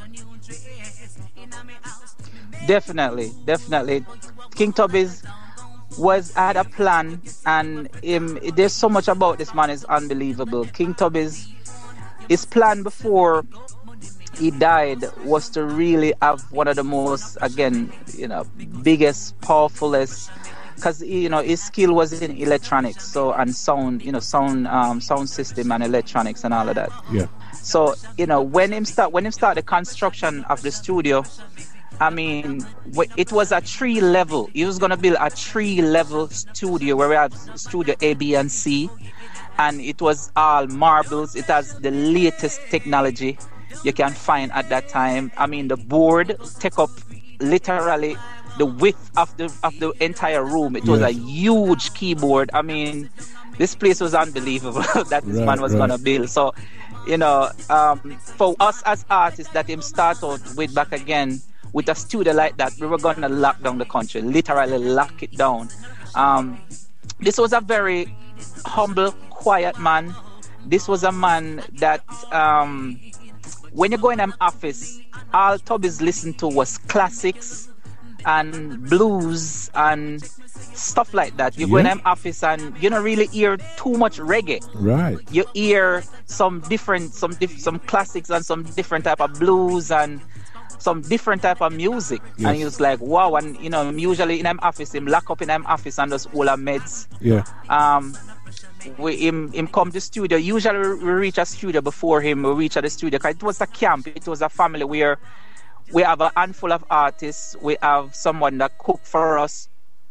Definitely, definitely. King Tubby's was had a plan, and um, there's so much about this man is unbelievable. King Tubby's his plan before he died was to really have one of the most, again, you know, biggest, powerfulest, because you know his skill was in electronics, so and sound, you know, sound, um, sound system and electronics and all of that. Yeah. So you know when him start when him start the construction of the studio. I mean, it was a three level. He was going to build a three level studio where we have studio A, B, and C. And it was all marbles. It has the latest technology you can find at that time. I mean, the board take up literally the width of the of the entire room. It was yes. a huge keyboard. I mean, this place was unbelievable that this right, man was right. going to build. So, you know, um, for us as artists that him start out with back again, with a studio like that, we were going to lock down the country, literally lock it down. Um, this was a very humble, quiet man. This was a man that, um, when you go in an office, all Tubby's listened to was classics and blues and stuff like that. You yeah. go in an office and you don't really hear too much reggae. Right. You hear some different, some diff- some classics and some different type of blues and some different type of music. Yes. And he was like, wow. And you know, usually in an office, him lock up in an office and just all our meds. Yeah. Um, we him him come to studio. Usually we reach a studio before him. We reach at the studio because it was a camp. It was a family where we have a handful of artists. We have someone that cook for us,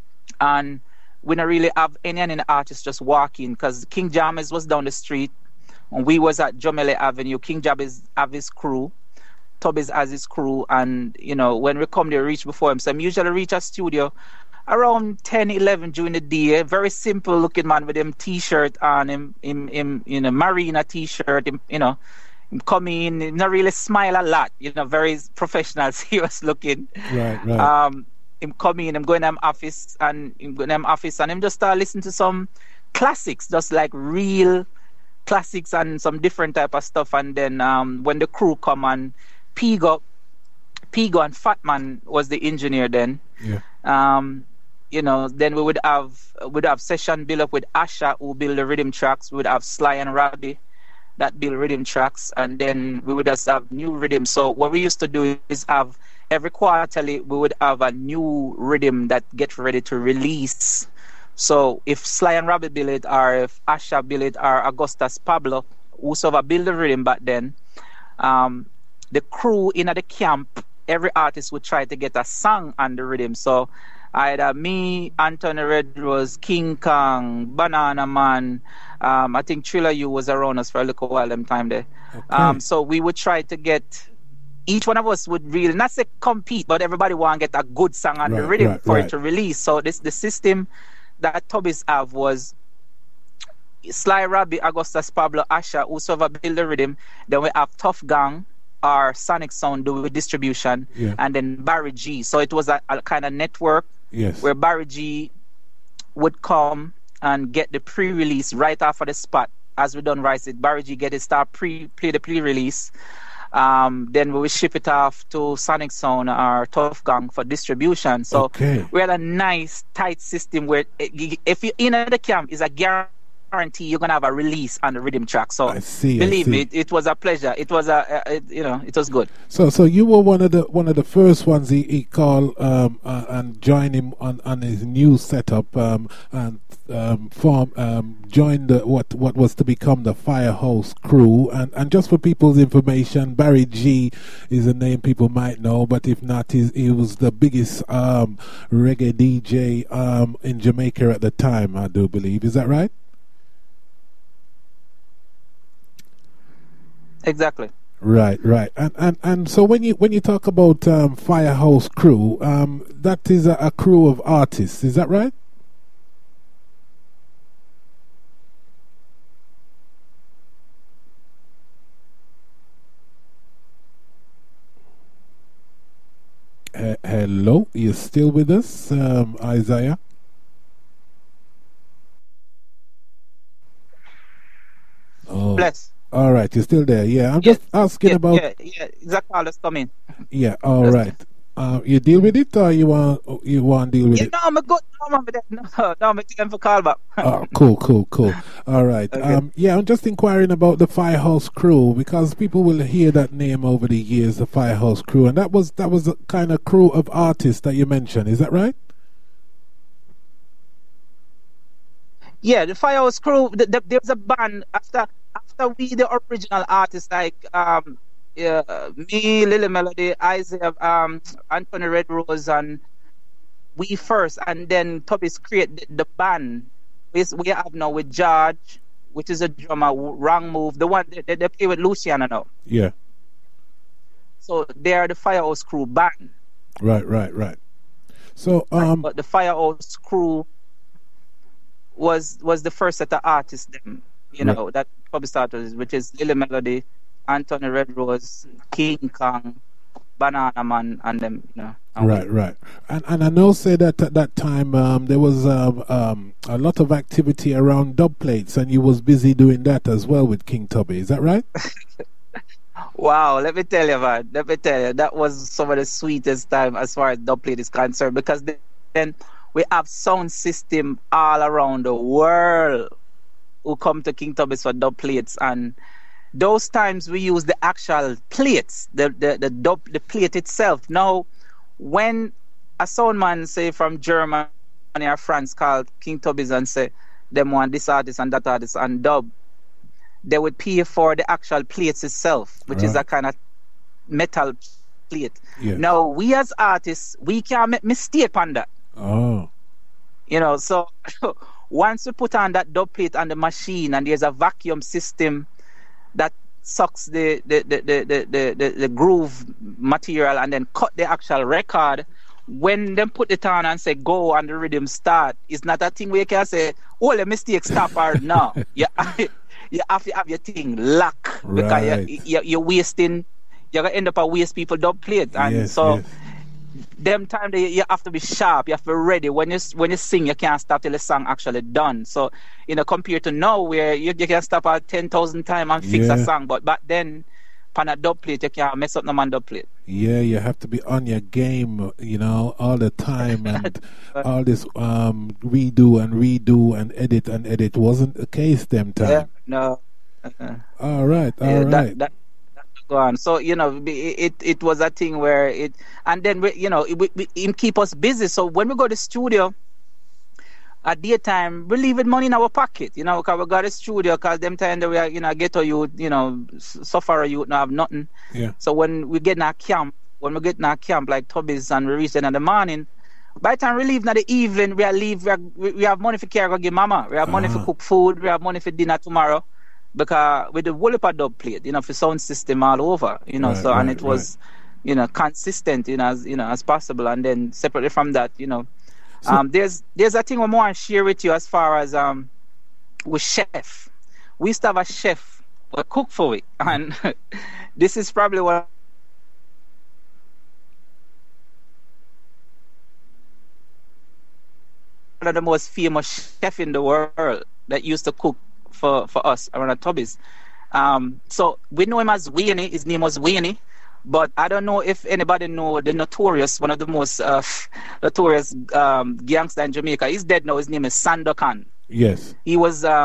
and we don't really have any any artists just walking because King Jammers was down the street, and we was at Jomele Avenue. King Jammers have his crew. Tubby's has his crew, and you know when we come there, reach before him. So I'm usually reach a studio around ten, eleven during the day. Very simple looking man with him t-shirt on, him, him, him, you know, marina t-shirt. Him, you know, him come in, him not really smile a lot. You know, very professional, serious looking. Right, right. Um, him come in, him go in him office, and him go in him office, and him just start listening to some classics, just like real classics and some different type of stuff. And then um, when the crew come and Pigo, Pigo and Fatman was the engineer then. Yeah. Um, you know, then we would have would have session build up with Asha, who build the rhythm tracks. We would have Sly and Robbie that build rhythm tracks, and then we would just have new rhythm. So what we used to do is have every quarterly we would have a new rhythm that get ready to release. So if Sly and Robbie build it, or if Asha build it, or Augustus Pablo, whosoever build the rhythm back then, um, the crew in at the camp, every artist would try to get a song on the rhythm. So either me, Anthony Redrose, King Kong, Banana Man, um, I think Trilla U was around us for a little while them time there. Okay. Um, so we would try to get, each one of us would really, not say compete, but everybody want to get a good song on right, the rhythm right, for right. it to release. So this the system that Tubby's have was Sly Robbie, Augustus Pablo, Asha, whosoever build the rhythm. Then we have Tough Gang, our Sonic Sound do with distribution, yeah. and then Barry G. So it was a, a kind of network yes. where Barry G would come and get the pre-release right off of the spot. As we done Rise It, Barry G get it, start pre play the pre-release. Um, then we will ship it off to Sonic Sound or Tough Gang for distribution. So okay. we had a nice tight system where if you're in the camp, is a guarantee guarantee you're gonna have a release on the rhythm track. So I see, believe I see. me, it, it was a pleasure. It was a, a it, you know, it was good. So, so you were one of the one of the first ones he, he called um, uh, and joined him on, on his new setup um, and um, form um, joined the, what what was to become the Firehouse Crew. And, and just for people's information, Barry G is a name people might know, but if not, he's, he was the biggest um, reggae D J um, in Jamaica at the time, I do believe. Is that right? Exactly. Right, right, and and and so when you when you talk about um, Firehouse Crew, um, that is a, a crew of artists. Is that right? He- hello, you still with us, um, Isaiah? Oh. Bless. All right, you're still there. Yeah, I'm Yeah, just asking yeah, about. yeah, yeah. Exactly. Let's come in. Yeah, all That's right. Uh, you deal with it, or you want you want to deal with Yeah, it? no, I'm good. No, I'm good. No, no, I'm time for call back. Oh, cool, cool, cool. All right. Okay. Um, yeah, I'm just inquiring about the Firehouse Crew because people will hear that name over the years, the Firehouse Crew, and that was that was the kind of crew of artists that you mentioned. Is that right? Yeah, the Firehouse Crew. The, the, there's a band after after we the original artists like um yeah, me, Lily Melody, Isaiah, um Anthony Red Rose, and we first, and then Toby's create the, the band. We we have now with George, which is a drummer, Wrong Move, the one they, they, they play with Luciano now. Yeah. So they are the Firehouse Crew band. Right, right, right. So, um, But the Firehouse Crew was was the first set of artists them, you know, Right. that probably started, which is Lily Melody, Anthony Red Rose, King Kong, Banana Man, and them, you know. and we- right, right. And and I know say that at that time um, there was um, um, a lot of activity around dub plates, and you was busy doing that as well with King Tubby. Is that right? Wow, let me tell you, man. Let me tell you, that was some of the sweetest time as far as dubplate is concerned, because then we have sound system all around the world who come to King Tubby's for dub plates, and those times we use the actual plates, the the the dub, the plate itself. Now, when a sound man say from Germany or France called King Tubby's and say them want this artist and that artist and dub, they would pay for the actual plates itself, which is a Right. kind of metal plate. Yes. Now, we as artists, we can't make mistake on that. Oh, You know, so once we put on that dub plate on the machine and there's a vacuum system that sucks the the, the, the, the, the, the, the groove material and then cut the actual record, when them put it on and say go and the rhythm start, it's not a thing where you can say, oh, the mistake stop or no. you, you have to have your thing lock because Right. you, you, you're wasting, you're going to end up a waste people dub plate. And yes, so yes. them time they, you have to be sharp, you have to be ready. When you when you sing, you can't stop till the song actually done. So, you know, compared to now where you, you can stop at ten thousand times and fix Yeah. a song, but back then, on a dub plate, you can't mess up no man dub plate. Yeah, you have to be on your game, you know, all the time, and all this um, redo and redo and edit and edit wasn't the case them time. Yeah, no. Uh-uh. All right, all Yeah, right. that, that, that go on. So you know, it it was a thing where it, and then we, you know, it, we, we, it keep us busy. So when we go to the studio at daytime, we leave it money in our pocket, you know, because we got a studio. Because them time that we are, you know, ghetto youth, you know, suffer youth, no have nothing. Yeah. So when we get in our camp, when we get in our camp like Tubby's and we reach there in the morning, by the time we leave in the evening, we are leave. We, are, we, we have money for care, go give mama. We have money for Ah. cook food. We have money for dinner tomorrow. Because with the whole heap of dub plate, you know, for sound system all over, you know, Right, so and right, it was, you know, consistent, you know, as you know, as possible. And then separately from that, you know, So- um, there's there's a thing I want to share with you as far as um, with chef. We used to have a chef who cook for it, and this is probably one of the most famous chef in the world that used to cook for, for us around at Tubby's. Um, so we know him as Wayne. His name was Wayne, but I don't know if anybody know the notorious, one of the most uh, notorious um, gangster in Jamaica. He's dead now. His name is Sandokan. Yes. He was um,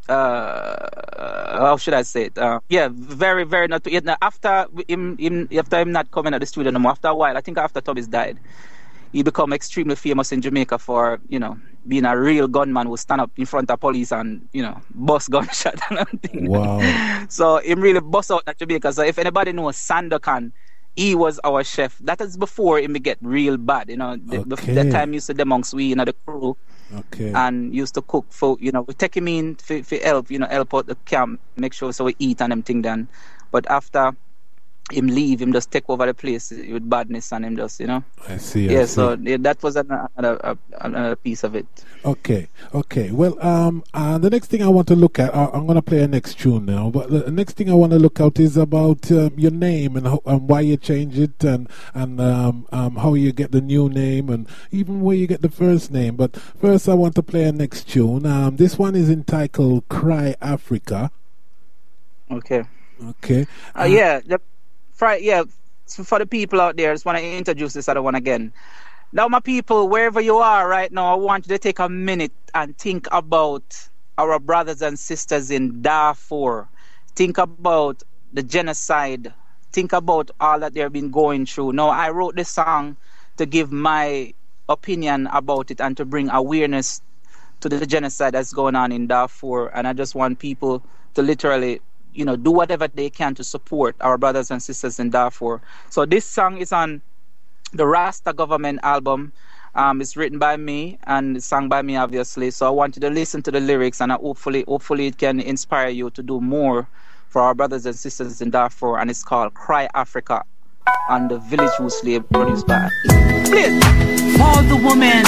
uh, how should I say it? Uh, yeah, very, very not. You know, after him, him, after him not coming at the studio no more. After a while, I think after Tommy's died, he become extremely famous in Jamaica for, you know, being a real gunman who stand up in front of police and, you know, bust gunshot and everything. Wow. So him really bust out at Jamaica. So if anybody knows Sandokan, he was our chef. That is before him get real bad, you know. The, Okay. the time used to the monks we, you know, the crew. Okay. And used to cook for, you know, we take him in for, for help, you know, help out the camp, make sure so we eat and them thing done. But after him leave, him just take over the place with badness and him just, you know. I see. I Yeah, see. so yeah, that was another, another, another piece of it. Okay, okay. Well, um, uh, the next thing I want to look at, uh, I'm going to play a next tune now, but the next thing I want to look at is about um, your name and, how, and why you change it and, and um, um, how you get the new name and even where you get the first name. But first, I want to play a next tune. Um, this one is entitled Cry Africa. Okay. Okay. Uh, yeah, the, for, yeah, so for the people out there, I just want to introduce this other one again. Now, my people, wherever you are right now, I want you to take a minute and think about our brothers and sisters in Darfur. Think about the genocide. Think about all that they've been going through. Now, I wrote this song to give my opinion about it and to bring awareness to the genocide that's going on in Darfur. And I just want people to literally, you know, do whatever they can to support our brothers and sisters in Darfur. So this song is on the Rasta Government album. Um, it's written by me and it's sung by me, obviously. So I want you to listen to the lyrics, and I hopefully, hopefully it can inspire you to do more for our brothers and sisters in Darfur. And it's called Cry Africa on the Village Whose Slave, produced by Please. For the women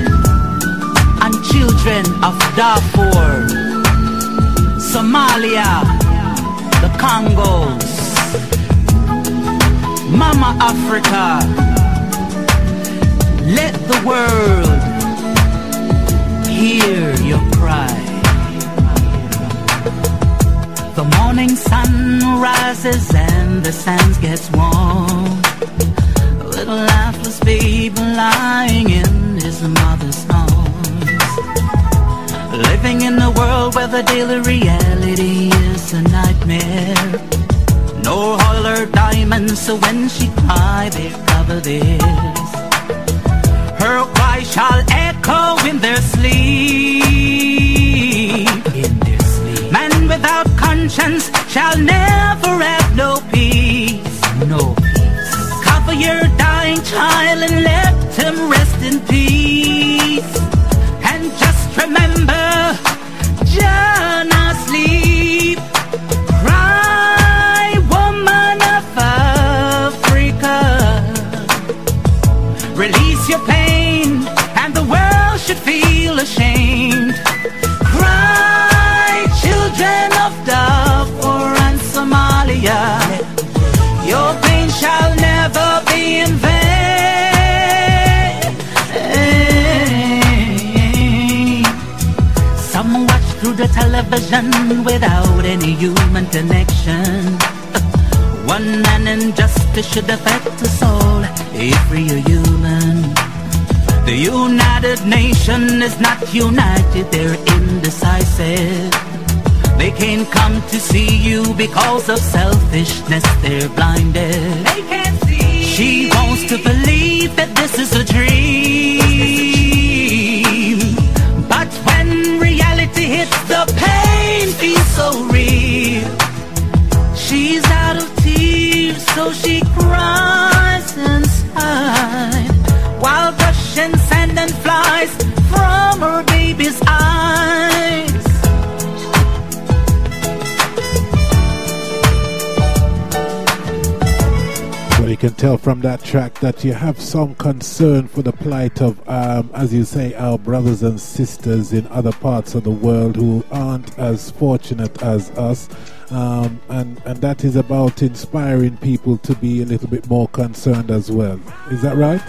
and children of Darfur, Somalia, the Congos, Mama Africa, let the world hear your cry. The morning sun rises and the sands gets warm. A little lifeless baby lying in his mother's arms, living in a world where the daily reality is a nightmare. No holler diamonds, so when she cry, they cover theirs. Her cry shall echo in their sleep. In their sleep. Man without conscience shall never have no peace. No peace. Cover your dying child and let him rest in peace. And just remember, Jah not sleep. Cry, woman of Africa. Release your pain, and the world should feel ashamed. Cry, children of Darfur and Somalia. Your pain shall never be in vain. Some watch through the television without any human connection. One man injustice should affect us all, if we are human. The United Nations is not united, they're indecisive. They can't come to see you because of selfishness, they're blinded. They can't see. She wants to believe that this is a dream, but when reality hits, the pain feels so real. She's out of tears, so she cries inside, while brushing sand and flies from her baby's eyes. Well, you can tell from that track that you have some concern for the plight of, um, as you say, our brothers and sisters in other parts of the world who aren't as fortunate as us. Um, and, and that is about inspiring people to be a little bit more concerned as well. Is that right?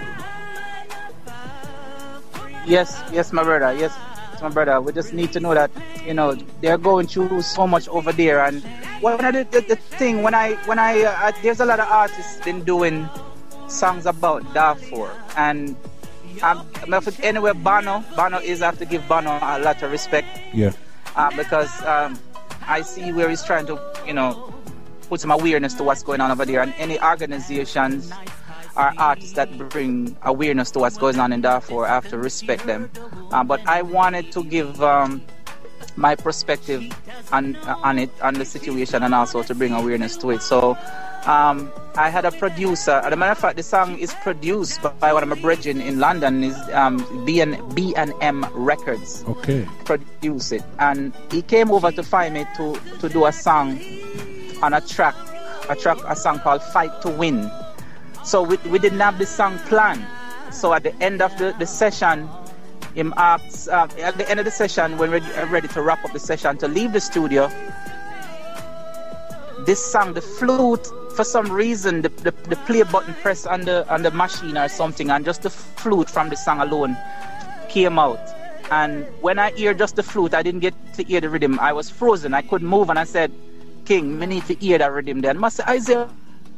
Yes, yes, my brother. Yes, my brother. We just need to know that, you know, they're going through so much over there. And one of the, the, the thing, when I, when I, uh, there's a lot of artists been doing songs about Darfur. And um, anyway, Bono, Bono is, I have to give Bono a lot of respect. Yeah. uh, because um, I see where he's trying to, you know, put some awareness to what's going on over there, and any organizations or artists that bring awareness to what's going on in Darfur, I have to respect them. Uh, but I wanted to give um, my perspective on uh, on it, on the situation, and also to bring awareness to it. So um, I had a producer. As a matter of fact, the song is produced by one of my brethren in London. Is um, B and B and M Records. Okay. Produce it, and he came over to find me to to do a song on a track, a track, a song called "Fight to Win." So we we didn't have the song planned. So at the end of the, the session, him asks, uh, at the end of the session, when we're ready to wrap up the session, to leave the studio, this song, the flute, for some reason, the, the, the play button pressed on the, on the machine or something, and just the flute from the song alone came out. And when I hear just the flute, I didn't get to hear the rhythm. I was frozen. I couldn't move, and I said, King, we need to hear that rhythm then. I said, Isaiah,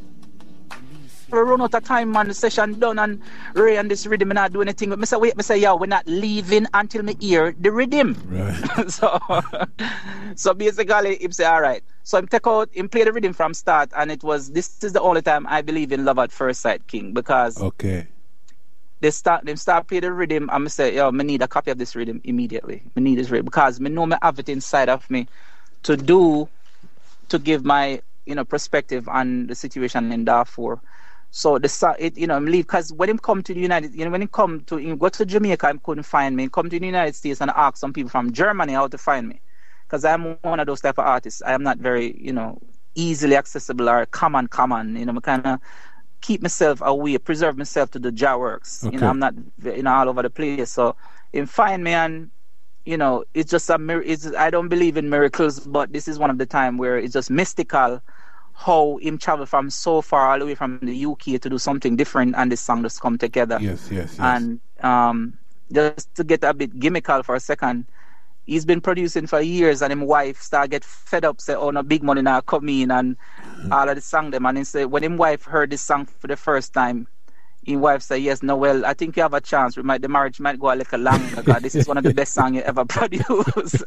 we run out of time, man. The session done, and Ray and this rhythm and not do anything. But I say, wait, I say, yeah, we're not leaving until me hear the rhythm. Right. so, so basically, he say, all right. So him take out, him play the rhythm from start, and it was, this is the only time I believe in love at first sight, King, because okay, they start, them start play the rhythm, and I say, yo, me need a copy of this rhythm immediately. Me need this rhythm because me know me have it inside of me to do, to give my, you know, perspective on the situation in Darfur. So the it, you know, leave because when him come to the United, you know, when he come to he go to Jamaica, he couldn't find me. He come to the United States and ask some people from Germany how to find me, because I'm one of those type of artists. I am not very, you know, easily accessible or common, common. You know, I kind of keep myself away, preserve myself to the Jah works. Okay. You know, I'm not, you know, all over the place. So him find me, and you know, it's just a mir- it's I don't believe in miracles, but this is one of the time where it's just mystical. How him travel from so far all the way from the U K to do something different, and this song just come together. Yes, yes, yes. And um, just to get a bit gimmickal for a second, he's been producing for years, and his wife start get fed up, say, "Oh no, big money now come in," and mm-hmm. all of the song them. And he say, when his wife heard this song for the first time, his wife said, "Yes, no, well, I think you have a chance. We might, the marriage might go a little longer because this is one of the best songs you ever produced."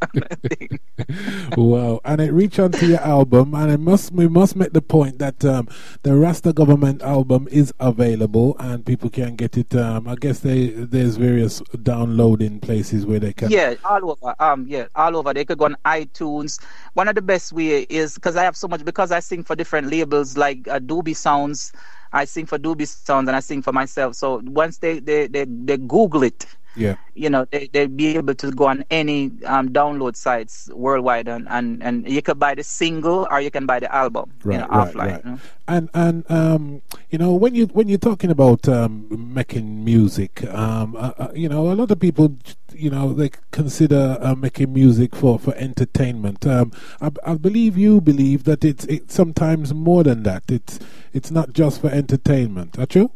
Wow! And it reached onto your album, and it must we must make the point that um, the Rasta Government album is available, and people can get it. Um, I guess they there's various downloading places where they can. Yeah, all over. Um, yeah, all over. They could go on iTunes. One of the best way is because I have so much, because I sing for different labels like uh, Doobie Sounds. I sing for Doobie Sounds and I sing for myself. So once they, they, they, they Google it, yeah, you know, they, they'll be able to go on any um, download sites worldwide, and, and, and you can buy the single or you can buy the album, right, you know, right, offline. Right. You know? And and um, you know, when you when you're talking about um, making music, um, uh, uh, you know, a lot of people, you know, they consider uh, making music for, for entertainment. Um, I, I believe you believe that it's it's sometimes more than that. It's it's not just for entertainment. Are you?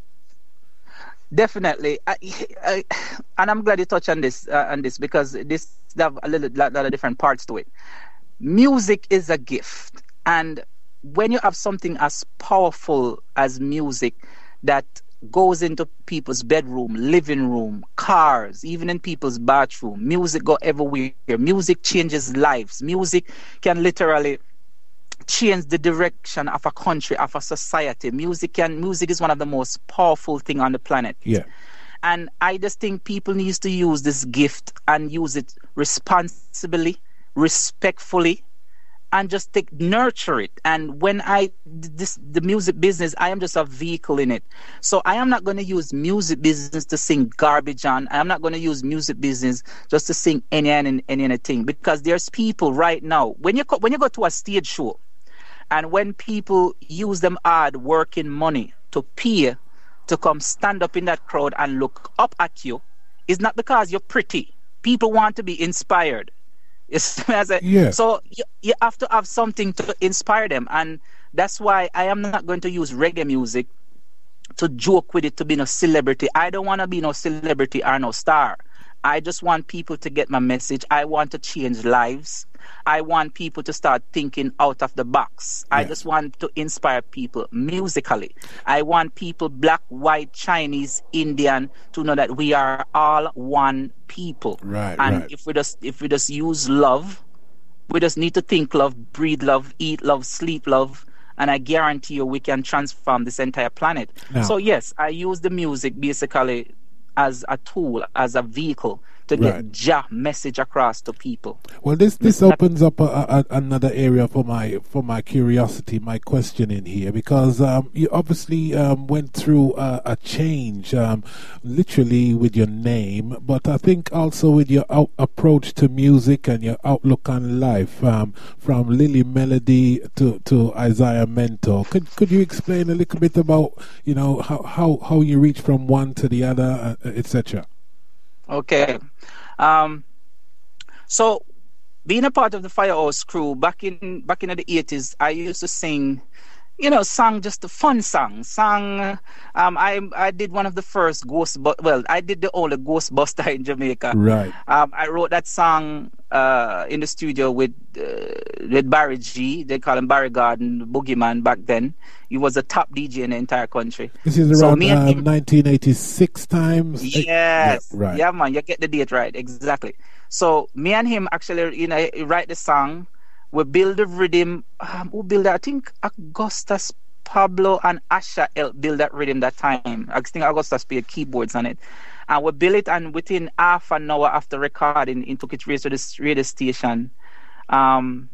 Definitely, I, I, and I'm glad you touched on this uh, on this because this have a little lot, lot of different parts to it. Music is a gift, and when you have something as powerful as music that goes into people's bedroom, living room, cars, even in people's bathroom, music go everywhere. Music changes lives. Music can literally change the direction of a country, of a society. Music can music is one of the most powerful thing on the planet. Yeah. And I just think people need to use this gift and use it responsibly, respectfully, and just take nurture it. And when I this the music business, I am just a vehicle in it. So I am not going to use music business to sing garbage on. I am not going to use music business just to sing any any any anything, because there's people right now when you co- when you go to a stage show, and when people use them hard working money to pay to come stand up in that crowd and look up at you, it's not because you're pretty. People want to be inspired. Yeah. So you, you have to have something to inspire them. And that's why I am not going to use reggae music to joke with it, to be no celebrity. I don't want to be no celebrity or no star. I just want people to get my message. I want to change lives. I want people to start thinking out of the box. Yeah. I just want to inspire people musically. I want people, black, white, Chinese, Indian, to know that we are all one people. Right, and right. if we just if we just use love We just need to think love, breathe love, eat love, sleep love, and I guarantee you we can transform this entire planet. Now, so yes, I use the music basically as a tool, as a vehicle to Right. get Jah message across to people. well, this this opens up a, a, another area for my for my curiosity, my questioning here, because um, you obviously um, went through a, a change, um, literally with your name, but I think also with your out, approach to music and your outlook on life, um, from Lily Melody to, to Isaiah Mentor. Could could you explain a little bit about, you know, how how, how you reach from one to the other, uh, et cetera? Okay. Um, so being a part of the Firehouse crew back in back in the eighties, I used to sing, you know, song just a fun song. Song. Um, I I did one of the first Ghost. Well, I did the only Ghostbuster in Jamaica. Right. Um, I wrote that song uh, in the studio with uh, with Barry G. They call him Barry Garden, Boogeyman back then. He was a top D J in the entire country. This is So around me and um, him- nineteen eighty-six times. Yes. Yeah, right. Yeah, man, you get the date right. Exactly. So me and him actually, you know, write the song. We build the rhythm. Um, who build that? I think Augustus, Pablo, and Asha helped build that rhythm that time. I think Augustus played keyboards on it. And we built it, and within half an hour after recording, it took it raised to the radio station. Um,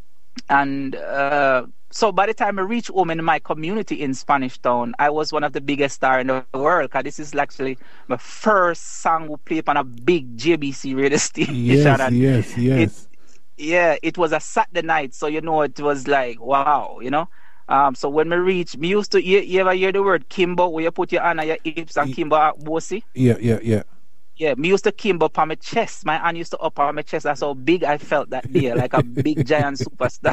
and uh, so by the time I reached home in my community in Spanish Town, I was one of the biggest stars in the world, because this is actually my first song we played on a big J B C radio station. Yes, And yes, yes. yeah, it was a Saturday night, so you know it was like wow, you know. Um, so when we reach, me used to you, you ever hear the word Kimbo, where you put your hand on your hips and Ye- Kimbo at bossy? Yeah, yeah, yeah. Yeah, me used to Kimbo up on my chest. My hand used to up on my chest. That's how big I felt that day, like a big giant superstar.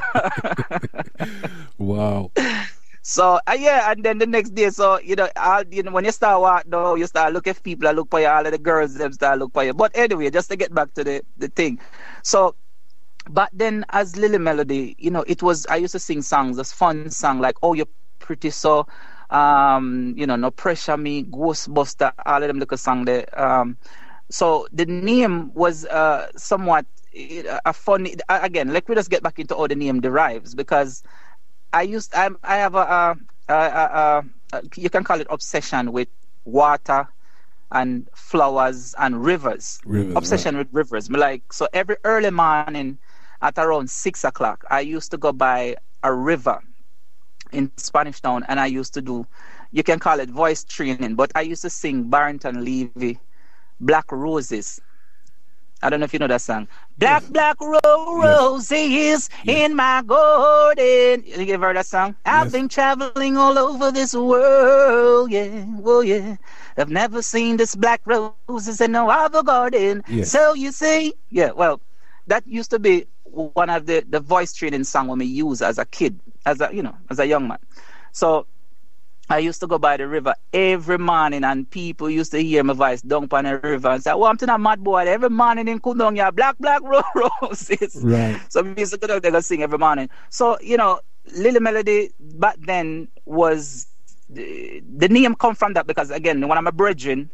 Wow. So uh, yeah, and then the next day, so you know, all, you know, when you start walking down, you start look at people, I look for you, all of the girls them start look for you. But anyway, just to get back to the the thing, so. But then, as Lily Melody, you know, it was, I used to sing songs, this fun song like "Oh You're Pretty So," um, you know, "No Pressure Me," "Ghostbuster," all of them little song there. Um, so the name was uh, somewhat uh, a funny. Again, like we just get back into how the name derives, because I used, I, I have a, a, a, a, a, you can call it obsession with water and flowers and rivers. Rivers, Obsession with rivers. Me like, so every early morning at around six o'clock, I used to go by a river in Spanish Town, and I used to do, you can call it voice training, but I used to sing Barrington Levy, "Black Roses." I don't know if you know that song. Black, black ro- roses in my garden. You ever heard that song? I've Yes. been traveling all over this world, yeah, oh yeah. I've never seen this black roses in no other garden. Yes. So you see, yeah, well, that used to be one of the, the voice training song we use as a kid, as a, you know, as a young man. So I used to go by the river every morning, and people used to hear my voice down on the river and say, "Oh, I'm a mad boy. Every morning in Kundong, yeah, black, black ro- roses." Right. So we used to go down there and sing every morning. So, you know, Lily Melody back then was, the, the name come from that, because, again, when I'm a brethren,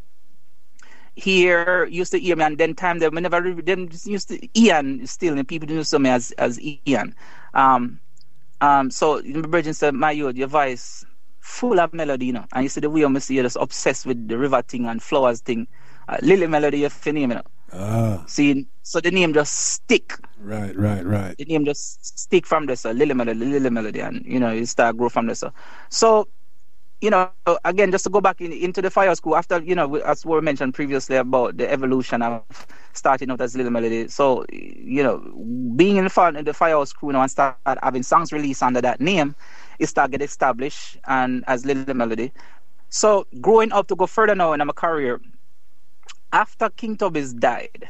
here used to hear me, and then time they whenever them used to Ian still, and people used to know me as, as Ian. Um, um, so my brethren said, "My youth, your voice full of melody, you know." And you see the way I see you just obsessed with the river thing and flowers thing. Uh, Lily Melody, your name, you know. Ah, See, so the name just stick. right, right, right. The name just stick from there. So Lily Melody, Lily Melody, and you know, it start grow from there. So, so you know, again, just to go back in, into the Fire School after, you know, as we mentioned previously about the evolution of starting out as Little Melody. So, you know, being in the fire, in the Firehouse crew, you know, and start having songs released under that name, it started get established and as Little Melody. So, growing up to go further now in my career, after King Tubby's died,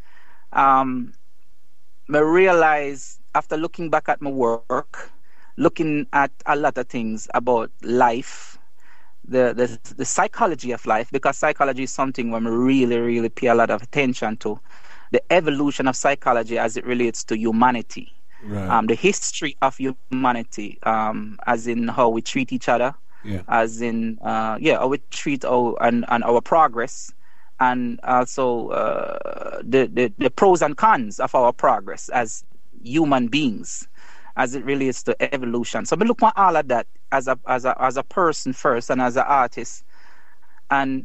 um, I realized after looking back at my work, looking at a lot of things about life, the, the the psychology of life, because psychology is something when we really, really pay a lot of attention to, the evolution of psychology as it relates to humanity, Right. um, the history of humanity, um, as in how we treat each other, Yeah. as in, uh, yeah, how we treat our, and, and our progress, and also uh, the, the, the pros and cons of our progress as human beings as it relates to evolution. So we look at all of that as a as a as a person first and as an artist, and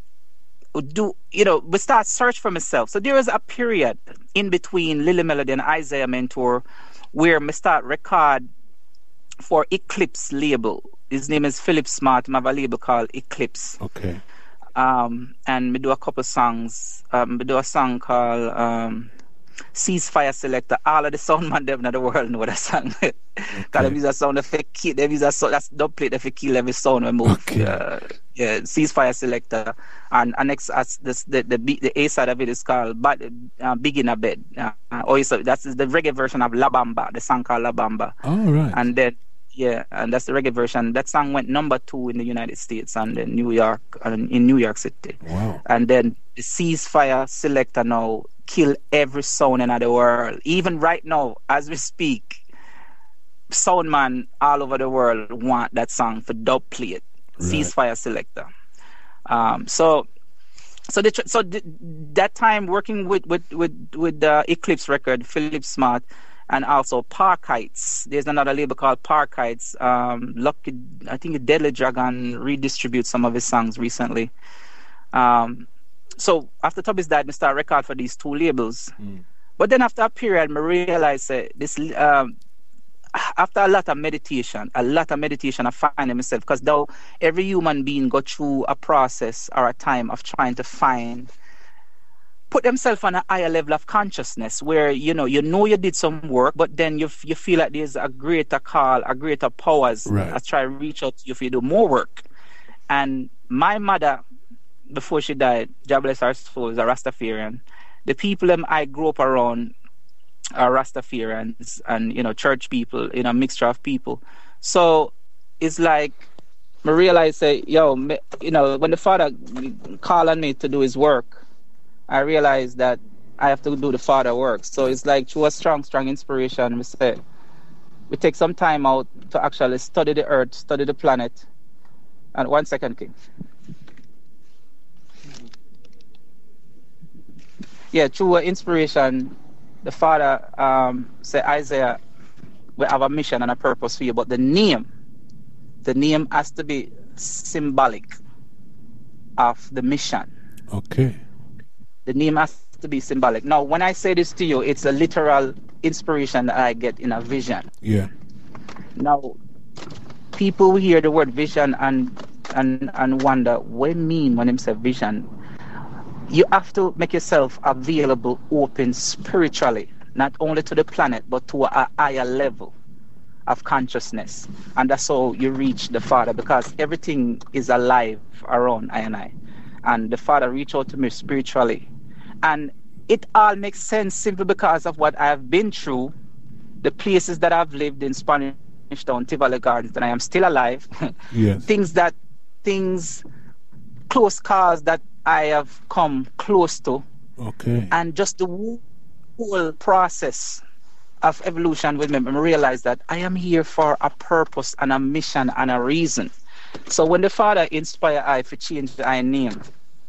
do you know we start search for myself. So there is a period in between Lily Melody and Isaiah Mentor where me start record for Eclipse label. His name is Philip Smart. I have a label called Eclipse. Okay. Um, and we do a couple songs. Um, we do a song called um, Ceasefire Selector. All of the sound man them in the world know that song. Because okay. They use a sound that kill. They use a sound that's don't play that kill every sound we move. Okay. Uh, yeah, Ceasefire Selector. And, and next, as this, the the the A side of it is called Bad, uh, Big in a Bed. Uh, also, that's the reggae version of La Bamba. The song called La Bamba. All right. And then. Yeah, and that's the reggae version. That song went number two in the United States and in New York, and in New York City. Wow. And then the Ceasefire Selector now kill every sound in the world. Even right now, as we speak, sound man all over the world want that song for dub play it. Right. Ceasefire Selector. Um, so, so the, so the, that time working with with with with the Eclipse record, Philip Smart. And also Park Heights. There's another label called Park Heights. Um, Lucky, I think Deadly Dragon redistributes some of his songs recently. Um, so after Tubby's died, I started record for these two labels. Mm. But then after a period, I realized uh, this. Um, after a lot of meditation, a lot of meditation, I find myself because though every human being go through a process or a time of trying to find. Put themselves on a higher level of consciousness where, you know, you know you did some work, but then you you feel like there's a greater call, a greater powers right. that try to reach out to you if you do more work. And my mother, before she died, God bless her soul, is a Rastafarian. The people them I grew up around are Rastafarians and, you know, church people, you know, mixture of people. So it's like, I realized, say, yo, you know, when the Father called on me to do his work, I realized that I have to do the Father work. So it's like through a strong, strong inspiration, we say, we take some time out to actually study the earth, study the planet. And one second, King. Yeah, through inspiration, the Father um, said, Isaiah, we have a mission and a purpose for you, but the name, the name has to be symbolic of the mission. Okay. The name has to be symbolic. Now, when I say this to you, it's a literal inspiration that I get in a vision. Yeah. Now, people hear the word vision and and and wonder what it mean when they say vision. You have to make yourself available, open spiritually, not only to the planet, but to a higher level of consciousness. And that's how you reach the Father, because everything is alive around I and I. And the Father reached out to me spiritually. And it all makes sense simply because of what I have been through, the places that I've lived in, Spanish Town, Tivoli Gardens, and I am still alive. Yes. Things that, things, close calls that I have come close to. Okay. And just the whole process of evolution with me, I realized that I am here for a purpose and a mission and a reason. So when the Father inspired I to change my name,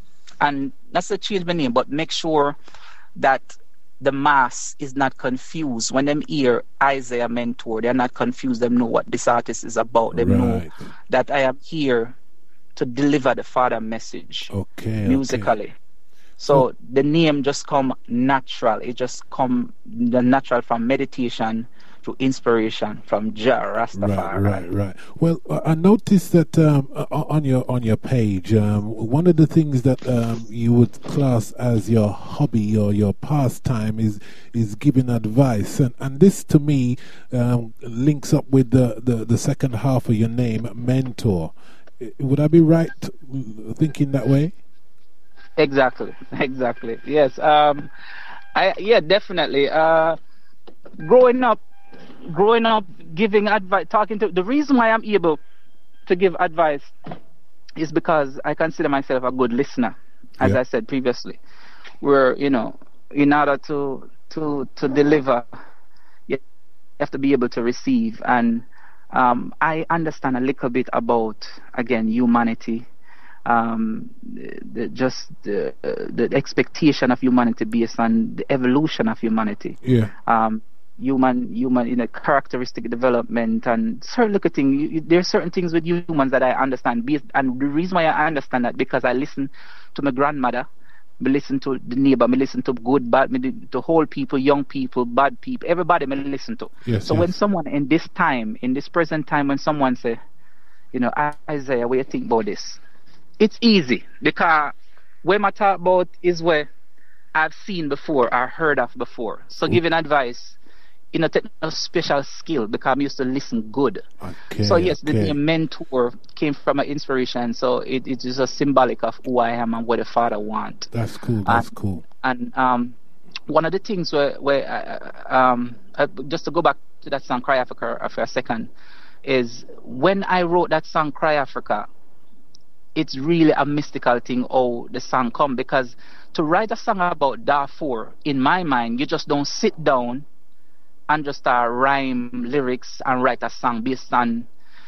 and not to change my name, but make sure that the mass is not confused. When them hear Isaiah Mentor, they're not confused. They know what this artist is about. They right. know that I am here to deliver the Father message okay, musically. Okay. So oh. the name just come natural. It just come the natural from meditation to inspiration from Jah Rastafari. Right, right, right. Well, I noticed that um, on your on your page, um, one of the things that um, you would class as your hobby or your pastime is is giving advice, and and this to me um, links up with the, the the second half of your name, Mentor. Would I be right thinking that way? Exactly, exactly. Yes. Um, I yeah, definitely. Uh, growing up. Growing up, giving advice, talking to the reason why I'm able to give advice is because I consider myself a good listener, as yeah. I said previously. Where, you know, in order to to to deliver, you have to be able to receive. And um, I understand a little bit about, again, humanity, um, the, the, just the, uh, the expectation of humanity based on the evolution of humanity. Yeah. Um, human, human, you know, characteristic development and certain little things. You, you, there are certain things with humans that I understand. Be, and the reason why I understand that because I listen to my grandmother, me listen to the neighbor, me listen to good, bad, me to whole people, young people, bad people, everybody me listen to. Yes, so yes. when someone in this time, in this present time, when someone say, you know, Isaiah, what do you think about this? It's easy because what I talk about is where I've seen before or heard of before. So Ooh. Giving advice, you know, take a special skill because I'm used to listen good. Okay, so yes, okay. the name mentor came from an inspiration. So it, it is a symbolic of who I am and what the Father wants. That's cool. That's and, cool. And um, one of the things where, where uh, um, uh, just to go back to that song "Cry Africa" for a second, is when I wrote that song "Cry Africa." It's really a mystical thing how the song come, because to write a song about Darfur, in my mind, you just don't sit down and just start rhyme lyrics and write a song based on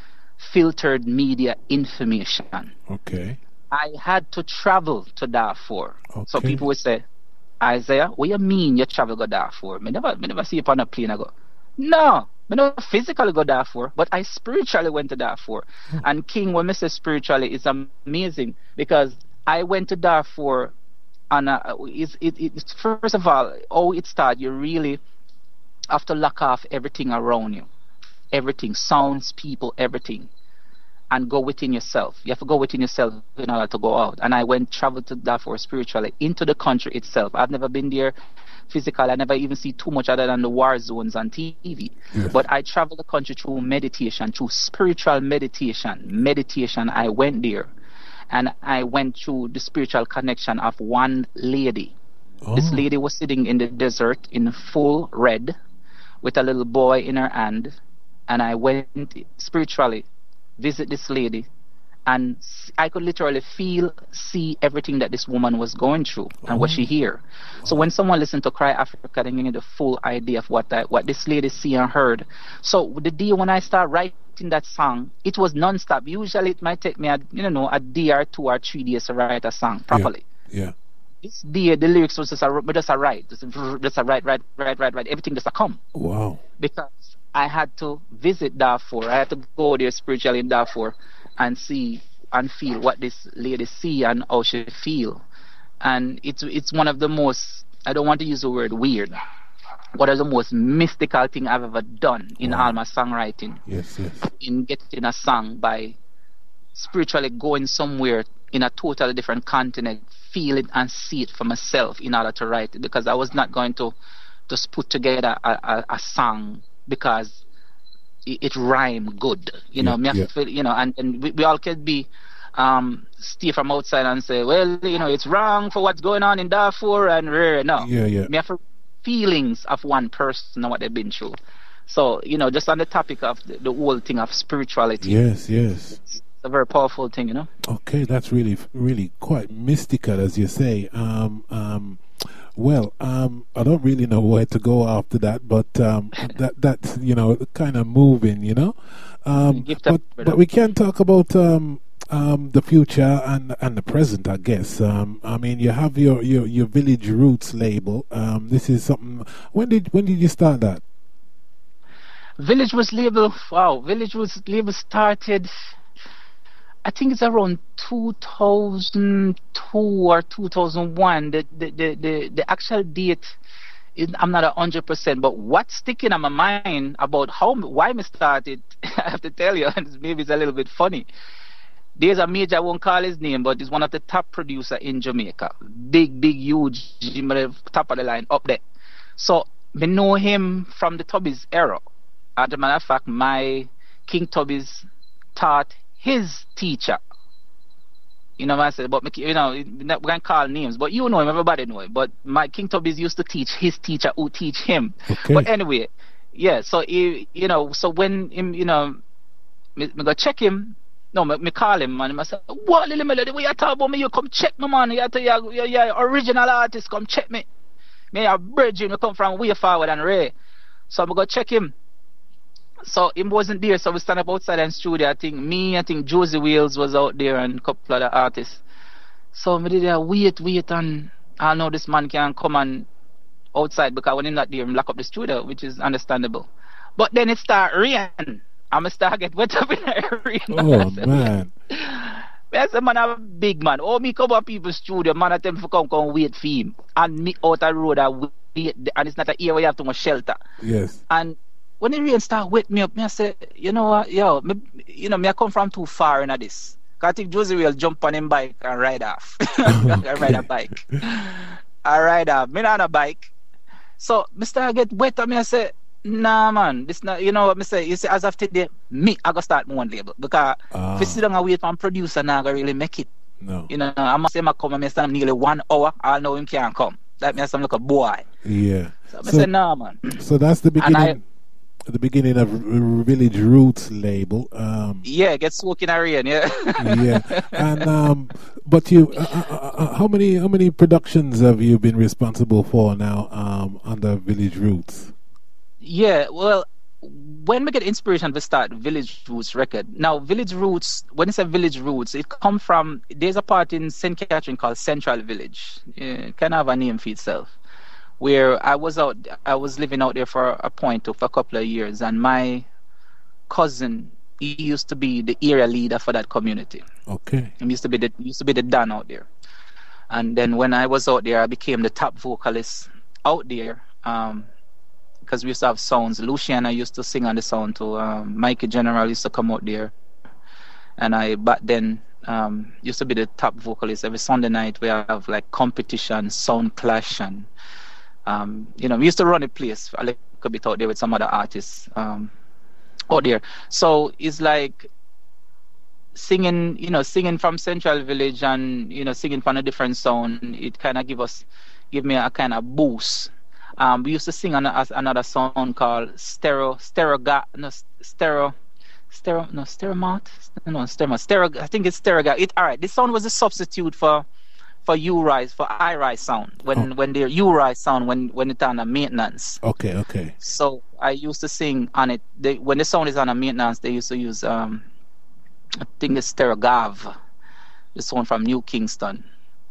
filtered media information. Okay. I had to travel to Darfur. Okay. So people would say, Isaiah, what you mean you travel to Darfur? Me never, me never see you on a plane. I go, no. I don't physically go Darfur, but I spiritually went to Darfur. Hmm. And King, when I say spiritually, it's amazing because I went to Darfur and uh, it's, it, it's, first of all, how it started, you really have to lock off everything around you. Everything, sounds, people, everything. And go within yourself. You have to go within yourself in order to go out. And I went, traveled to Darfur spiritually, into the country itself. I've never been there physical. I never even see too much other than the war zones on T V. Yes. But I traveled the country through meditation, through spiritual meditation. Meditation, I went there. And I went through the spiritual connection of one lady. Oh. This lady was sitting in the desert in full red with a little boy in her hand. And I went spiritually, visit this lady. And I could literally feel, see everything that this woman was going through and oh. what she hear. So when someone listened to Cry Africa, they get the full idea of what I, what this lady see and heard. So the day when I start writing that song, it was non-stop. Usually it might take me, a, you know, a day or two or three days to write a song properly. Yeah. yeah. This day, the lyrics was just a, just a write, just a, just a write, write, write, write, write. Everything just a come. Wow. Because I had to visit Darfur. I had to go there spiritually in Darfur and see and feel what this lady see and how she feel. And it's it's one of the most, I don't want to use the word weird, one of the most mystical thing I've ever done in wow. all my songwriting. Yes, yes. In getting a song by spiritually going somewhere in a totally different continent, feel it and see it for myself in order to write it, because I was not going to just put together a, a, a song because it, it rhyme good, you know. Yeah, me yeah. feel, you know, and, and we, we all could be um, stay from outside and say, well, you know, it's wrong for what's going on in Darfur and rare. No, yeah, yeah. Me have feelings of one person and what they've been through. So, you know, just on the topic of the, the whole thing of spirituality. Yes, yes. It's a very powerful thing, you know. Okay, that's really, really quite mystical, as you say. Um, um, well, um, I don't really know where to go after that, but um, that that's, you know, kind of moving, you know. Um, but, but we can talk about um, um, the future and and the present, I guess. Um, I mean, you have your, your, your Village Roots label. Um, this is something. When did when did you start that? Village Roots label. Wow, Village Roots label started, I think it's around two thousand two or two thousand one. The the the the, the actual date is, I'm not a hundred percent, but what's sticking on my mind about how why me started, I have to tell you, and maybe it's a little bit funny. There's a major, I won't call his name, but he's one of the top producer in Jamaica. Big, big, huge, top of the line up there. So me know him from the Tubbies era. As a matter of fact, my King Tubbies taught his teacher. You know what I said? But, you know, we can't call names, but you know him, everybody know him. But my King Tubbies used to teach his teacher who teach him. Okay. But anyway, yeah, so, he, you know, so when him, you know, me, me go check him, no, me, me call him, and I say, what, Lily Melody, what you talk about me? You come check me, man. You have to, you're, you're, you're original artist, come check me. Me a bridging, you come from way forward and Ray. So I go check him. So him wasn't there, so we stand up outside in the studio. I think me, I think Josie Wales was out there and a couple other artists. So we did uh, wait, wait, and I know this man can come and outside because when I'm not there, I'm lock up the studio, which is understandable. But then it start rain. I'm start get wet up in the rain. Oh man. I said, man, I'm a big man. Oh, me come up people's studio, man, I tell me to come, come wait for him. And me out the road, I wait, and it's not a area where you have to much shelter. Yes. And when the rain start wet me up, me I say, you know what, yo, me, you know, me I come from too far into this. Cause I think Josie will jump on him bike and ride off. Okay. I ride a bike. I ride off. Me not on a bike. So, me start get wet and me I say, nah, man, this not, you know what me say, you see, as of today, me, I go start my own label. Because Ah. if you sit down and wait for a producer, now I go really make it. No. You know, I must say, I come and I stand nearly one hour, I know him can't come. That means I'm like a boy. Yeah. So I So, say, nah, man. so that's the And beginning. I, The beginning of R- Village Roots label. Um, yeah, get soaked in a rain, yeah. yeah, and um, but you, uh, uh, uh, how many how many productions have you been responsible for now um, under Village Roots? Yeah, well, when we get inspiration to start Village Roots record. Now, Village Roots, when it's a Village Roots, it come from, there's a part in Saint Catherine called Central Village. Yeah, it kind of have a name for itself. Where I was out, I was living out there for a point of a couple of years, and my cousin, he used to be the area leader for that community. Okay. He used to be the he used to be the Dan out there. And then when I was out there, I became the top vocalist out there. Um, because we used to have sounds. Luciana used to sing on the sound too. Um, Mikey General used to come out there, and I back then um, used to be the top vocalist. Every Sunday night we have like competition, sound clash, and um, you know, we used to run a place a little bit out there with some other artists um, out there. So it's like singing, you know, singing from Central Village and, you know, singing from a different sound. It kind of give us, give me a kind of boost. Um, we used to sing on a, another song called Stereo, Stereo, no, Stereo, Stereo, no, Stereo, no, Stereo, Stereo, I think it's Stereo. It, all right, this sound was a substitute for for U-Rise, for I-Rise sound, when Oh. when they're U-Rise sound, when, when it's on a maintenance. Okay, okay. So I used to sing on it. They, when the sound is on a maintenance, they used to use, um, I think it's Stereogav, the sound from New Kingston.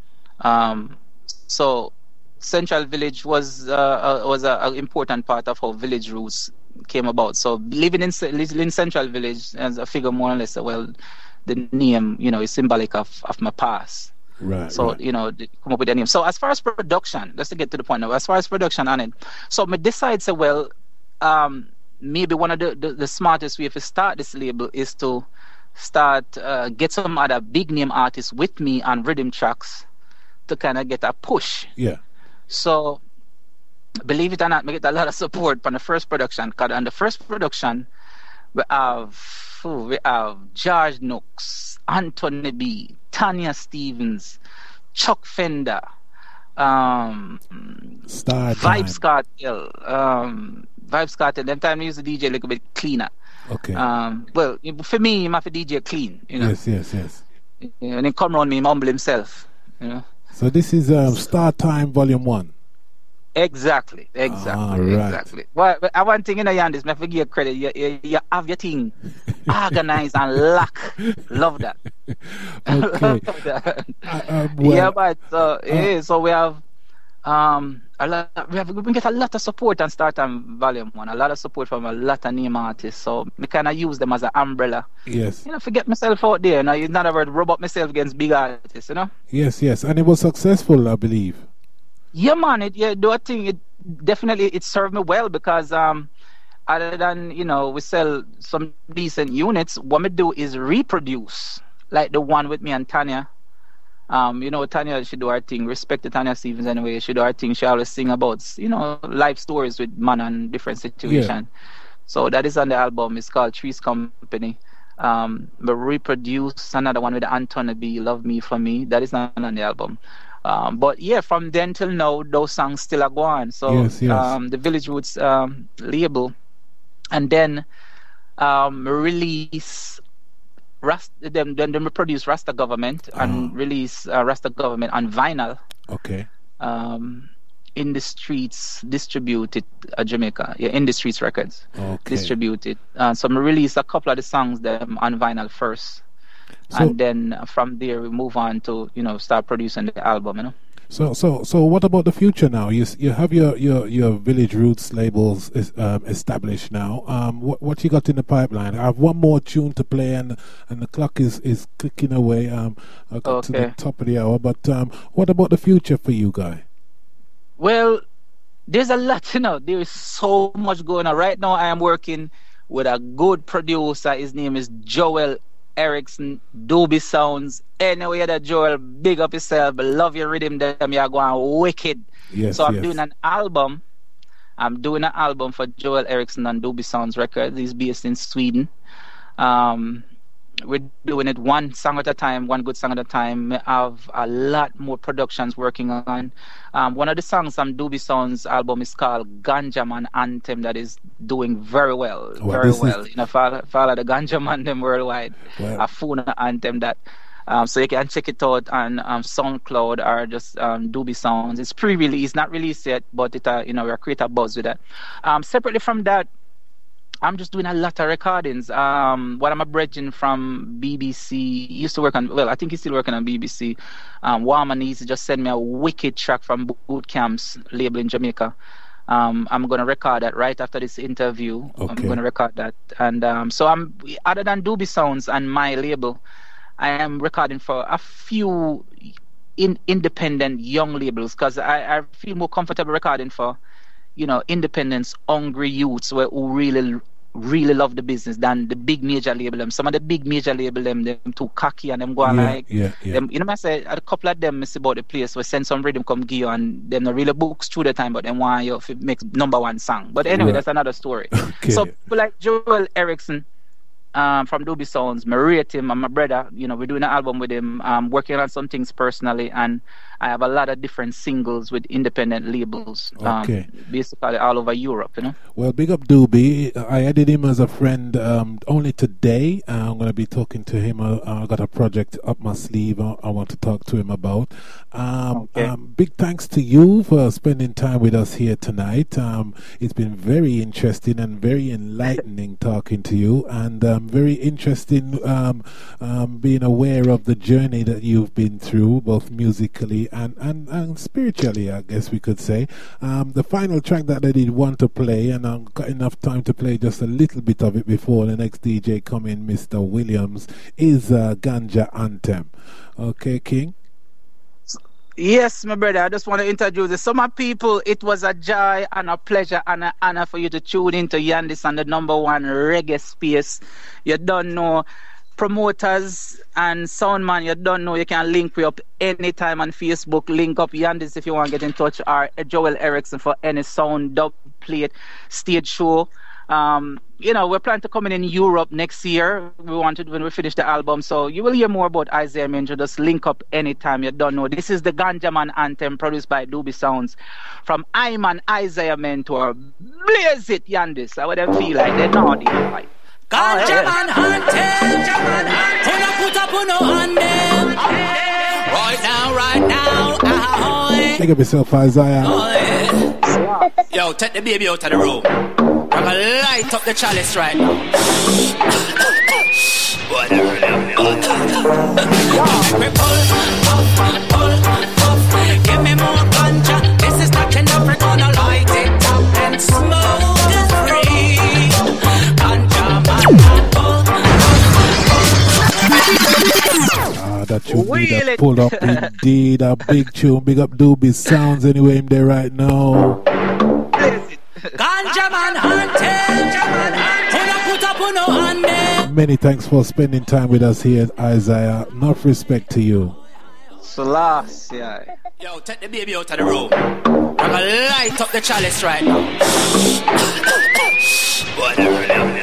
Um, so Central Village was uh, uh, was an important part of how Village Roots came about. So living in living in Central Village, as a figure more or less, well, the name, you know, is symbolic of, of my past. Right. So, right. you know, they come up with the name. So as far as production, let's get to the point now. As far as production on it, so me decide, say, well, um, maybe one of the, the, the smartest way to start this label is to start uh, get some other big name artists with me on rhythm tracks to kind of get a push. Yeah. So, believe it or not, we get a lot of support from the first production. Because on the first production, we have, ooh, we have George Nooks, Anthony B, Tanya Stevens, Chuck Fender, um, Star Time. Vibes Cartel, um, Vibes Cartel. Them time we used to D J a little bit cleaner. Okay. Um, well, for me, I'm have to D J clean, you know. Yes, yes, yes. And then come around me, mumble himself, you know. So this is um, Star Time Volume One. Exactly, exactly, Ah, right. exactly. Well, but I one thing in the end is, me forgive you credit. You, you, you have your thing organized and lock. Love that. Okay. Love that. Uh, uh, well, yeah, but uh, yeah, so we have um a lot. We have we get a lot of support on Start Time Volume One. A lot of support from a lot of name artists. So we kind of use them as an umbrella. yes. You know, forget myself out there. You know, in other words, rub up myself against big artists. You know. Yes, yes. And it was successful, I believe. Yeah, man. It yeah, do I think it definitely it served me well because um, other than you know we sell some decent units, what we do is reproduce like the one with me and Tanya. Um, you know, Tanya, she do her thing. Respect to Tanya Stevens anyway. She do her thing. She always sing about you know life stories with man and different situation. Yeah. So that is on the album. It's called Trees Company. Um, but reproduce another one with Anthony B. Love Me For Me. That is not on the album. Um, but yeah, from then till now, those songs still are going. So Yes, yes. Um, the Village Roots um, label, and then um, release Rasta. Then then then we produce Rasta Government and Ah. release uh, Rasta Government on vinyl. Okay. Um, in the Streets distributed uh, Jamaica. Yeah, In the Streets Records Okay. distributed. Uh, so we release a couple of the songs them on vinyl first. So- And then from there we move on to you know start producing the album. You know. So, so, so, what about the future now? You you have your, your, your Village Roots labels is, um, established now. Um, what what you got in the pipeline? I have one more tune to play, and and the clock is, is clicking away. Um, I got Okay. to the top of the hour. But um, what about the future for you, Guy? Well, there's a lot, you know. There is so much going on. Right now, I am working with a good producer. His name is Joel Erickson, Doobie Sounds. Anyway, that Joel, big up yourself. Love your rhythm. Them you're going wicked. Yes, so I'm yes. doing an album. I'm doing an album for Joel Erickson on Doobie Sounds Records. He's based in Sweden. Um, we're doing it one song at a time, one good song at a time. We have a lot more productions working on. Um, one of the songs on Doobie Sounds album is called Ganja Man Anthem, that is doing very well, Well, very this well. is- You know, follow, follow the Ganja Man them worldwide. Well- A phone anthem that. Um, so you can check it out on um, SoundCloud or just um, Doobie Sounds. It's pre-release, not released yet, but it uh, you know, we're creating a buzz with that. Um, separately from that, I'm just doing a lot of recordings. Um, one of my brethren from B B C he used to work on, well, I think he's still working on B B C. Um, Warman Easy just sent me a wicked track from Boot Camps label in Jamaica. Um, I'm going to record that right after this interview. I'm Okay. going to record that. And um, so I'm, other than Doobie Sounds and my label, I am recording for a few in, independent young labels because I, I feel more comfortable recording for, you know, independents, hungry youths who, who really, really love the business than the big major label them. Some of the big major label them, them too cocky and them go on Yeah, like, yeah, yeah. them, you know, I say a couple of them is about the place we send some rhythm come give you and them not really books through the time, but them want you to make number one song. But anyway, Right. that's another story. Okay. So people like Joel Erickson, um, from Doobie Sounds, I rate him and my brother, you know, we're doing an album with him, um, working on some things personally, and I have a lot of different singles with independent labels, um, Okay. basically all over Europe, you know. Well, big up Doobie. I added him as a friend um, only today. Uh, I'm going to be talking to him. Uh, I got a project up my sleeve I, I want to talk to him about. Um, Okay. um, big thanks to you for spending time with us here tonight. Um, it's been very interesting and very enlightening talking to you, and um, very interesting um, um, being aware of the journey that you've been through, both musically and, and, and spiritually, I guess we could say. Um, the final track that I did want to play, and I've got enough time to play just a little bit of it before the next D J come in, Mister Williams, is uh, Ganja Anthem. Okay, King? Yes, my brother, I just want to introduce you. Some of people, it was a joy and a pleasure and an honor for you to tune into Yandis on the number one reggae space. You don't know promoters and soundman, you don't know, you can link me up anytime on Facebook. Link up Yandis if you want to get in touch, or Joel Erickson for any sound, dub plate, stage show. Um, you know, we're planning to come in in Europe next year. We wanted when we finish the album. So you will hear more about Isaiah Minjo. Just link up anytime you don't know. This is the Ganja Man Anthem produced by Doobie Sounds. From Iman Isaiah Mentor. Blaze it, Yandis. I would them feel like they're naughty. Like, Ganja Man Anthem, pull up, put up on no hand them. Right now, right now, ahoy. Pick up yourself, Isaiah. Ahoy. Yo, take the baby out of the room. I'm gonna light up the chalice right now. Whatever them We pull, puff, pull, puff. Give me more ganja. This is not enough. We're gonna light it up and smoke it free. Ganja man, pull. Ah, that tune Wheel need a it. pull up indeed. A big tune. Big up Doobie Sounds anyway in there right now. blaze it. Ganja man hunting. Pull up, put up on no hand them. Many thanks for spending time with us here, Isaiah. Enough respect to you. Selassie. Yeah. Yo, take the baby out of the room. I'm gonna light up the chalice right now. Whatever them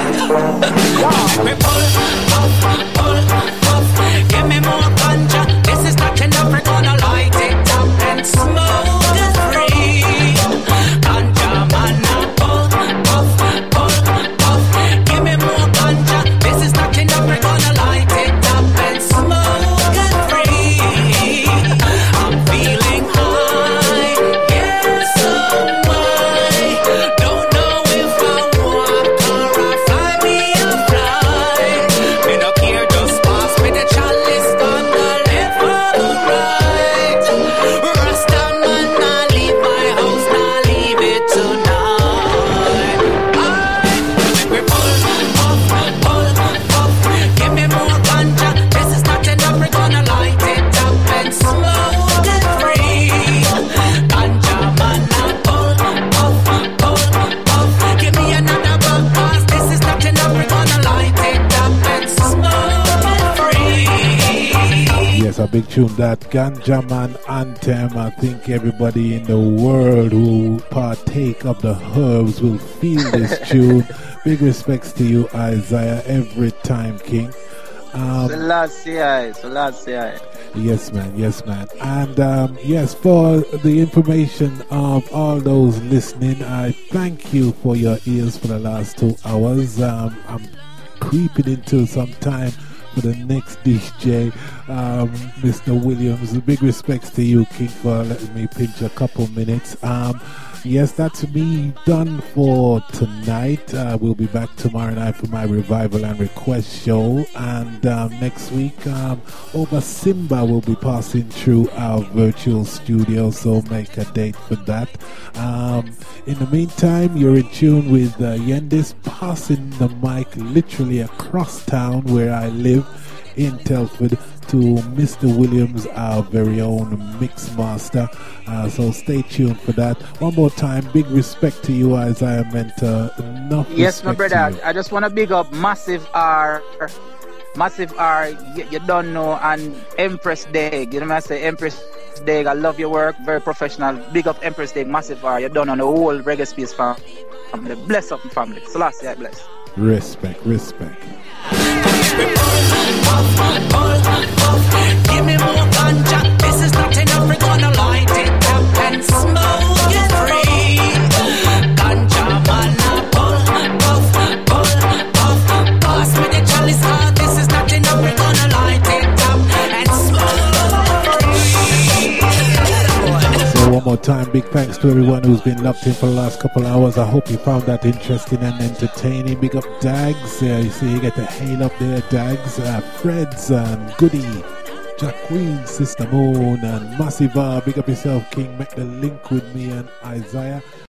We pull, puff, pull, puff. Give me more ganja. This is not enough. We're gonna light it up and smoke it free. Ganja man, pull, puff, pull, puff. Give me more ganja. This is not enough. We're gonna light it up and smoke it free. I'm feeling high, yes, so high. Don't know if I walk or I fly me a big tune, that Ganja Man anthem. I think everybody in the world who partake of the herbs will feel this tune. Big respects to you, Isaiah, every time, King. Um, Selassie, Selassie. Yes, man. Yes, man. And um, yes, for the information of all those listening, I thank you for your ears for the last two hours. Um, I'm creeping into some time for the next D J, um, Mister Williams. Big respects to you, King, for letting me pinch a couple minutes. Um, Yes, that's me done for tonight. Uh, we'll be back tomorrow night for my revival and request show. And um, next week, um, Oba Simba will be passing through our virtual studio, so make a date for that. Um, in the meantime, you're in tune with uh, Yendis, passing the mic literally across town where I live in Telford to Mister Williams, our very own mix master. Uh, so stay tuned for that. One more time, big respect to you, Isaiah Mentor. Enough yes, my brother. you. I just want to big up Massive R, Massive R. You, you don't know, and Empress Dag. You know what I say, Empress Dag. I love your work, very professional. Big up Empress Dag, Massive R. You don't know the whole Reggae Space family. Bless up, family. Selassie, I bless. Respect, respect. Give me more ganja. This is not enough. We're gonna light it up and smoke it free. Ganja man, pull, puff, pull, puff. Pass me the chalice. Ah, this is not enough. We're gonna light it up and smoke it free. So one more time, big thanks to everyone who's been locked in for the last couple hours. I hope you found that interesting and entertaining. Big up Dags. Uh, you see, you get the hail up there, Dags. Uh, Freds and Goody. Jack Queen, Sister Moon, and Massive R. Big up yourself, King. Make the link with me and Isaiah.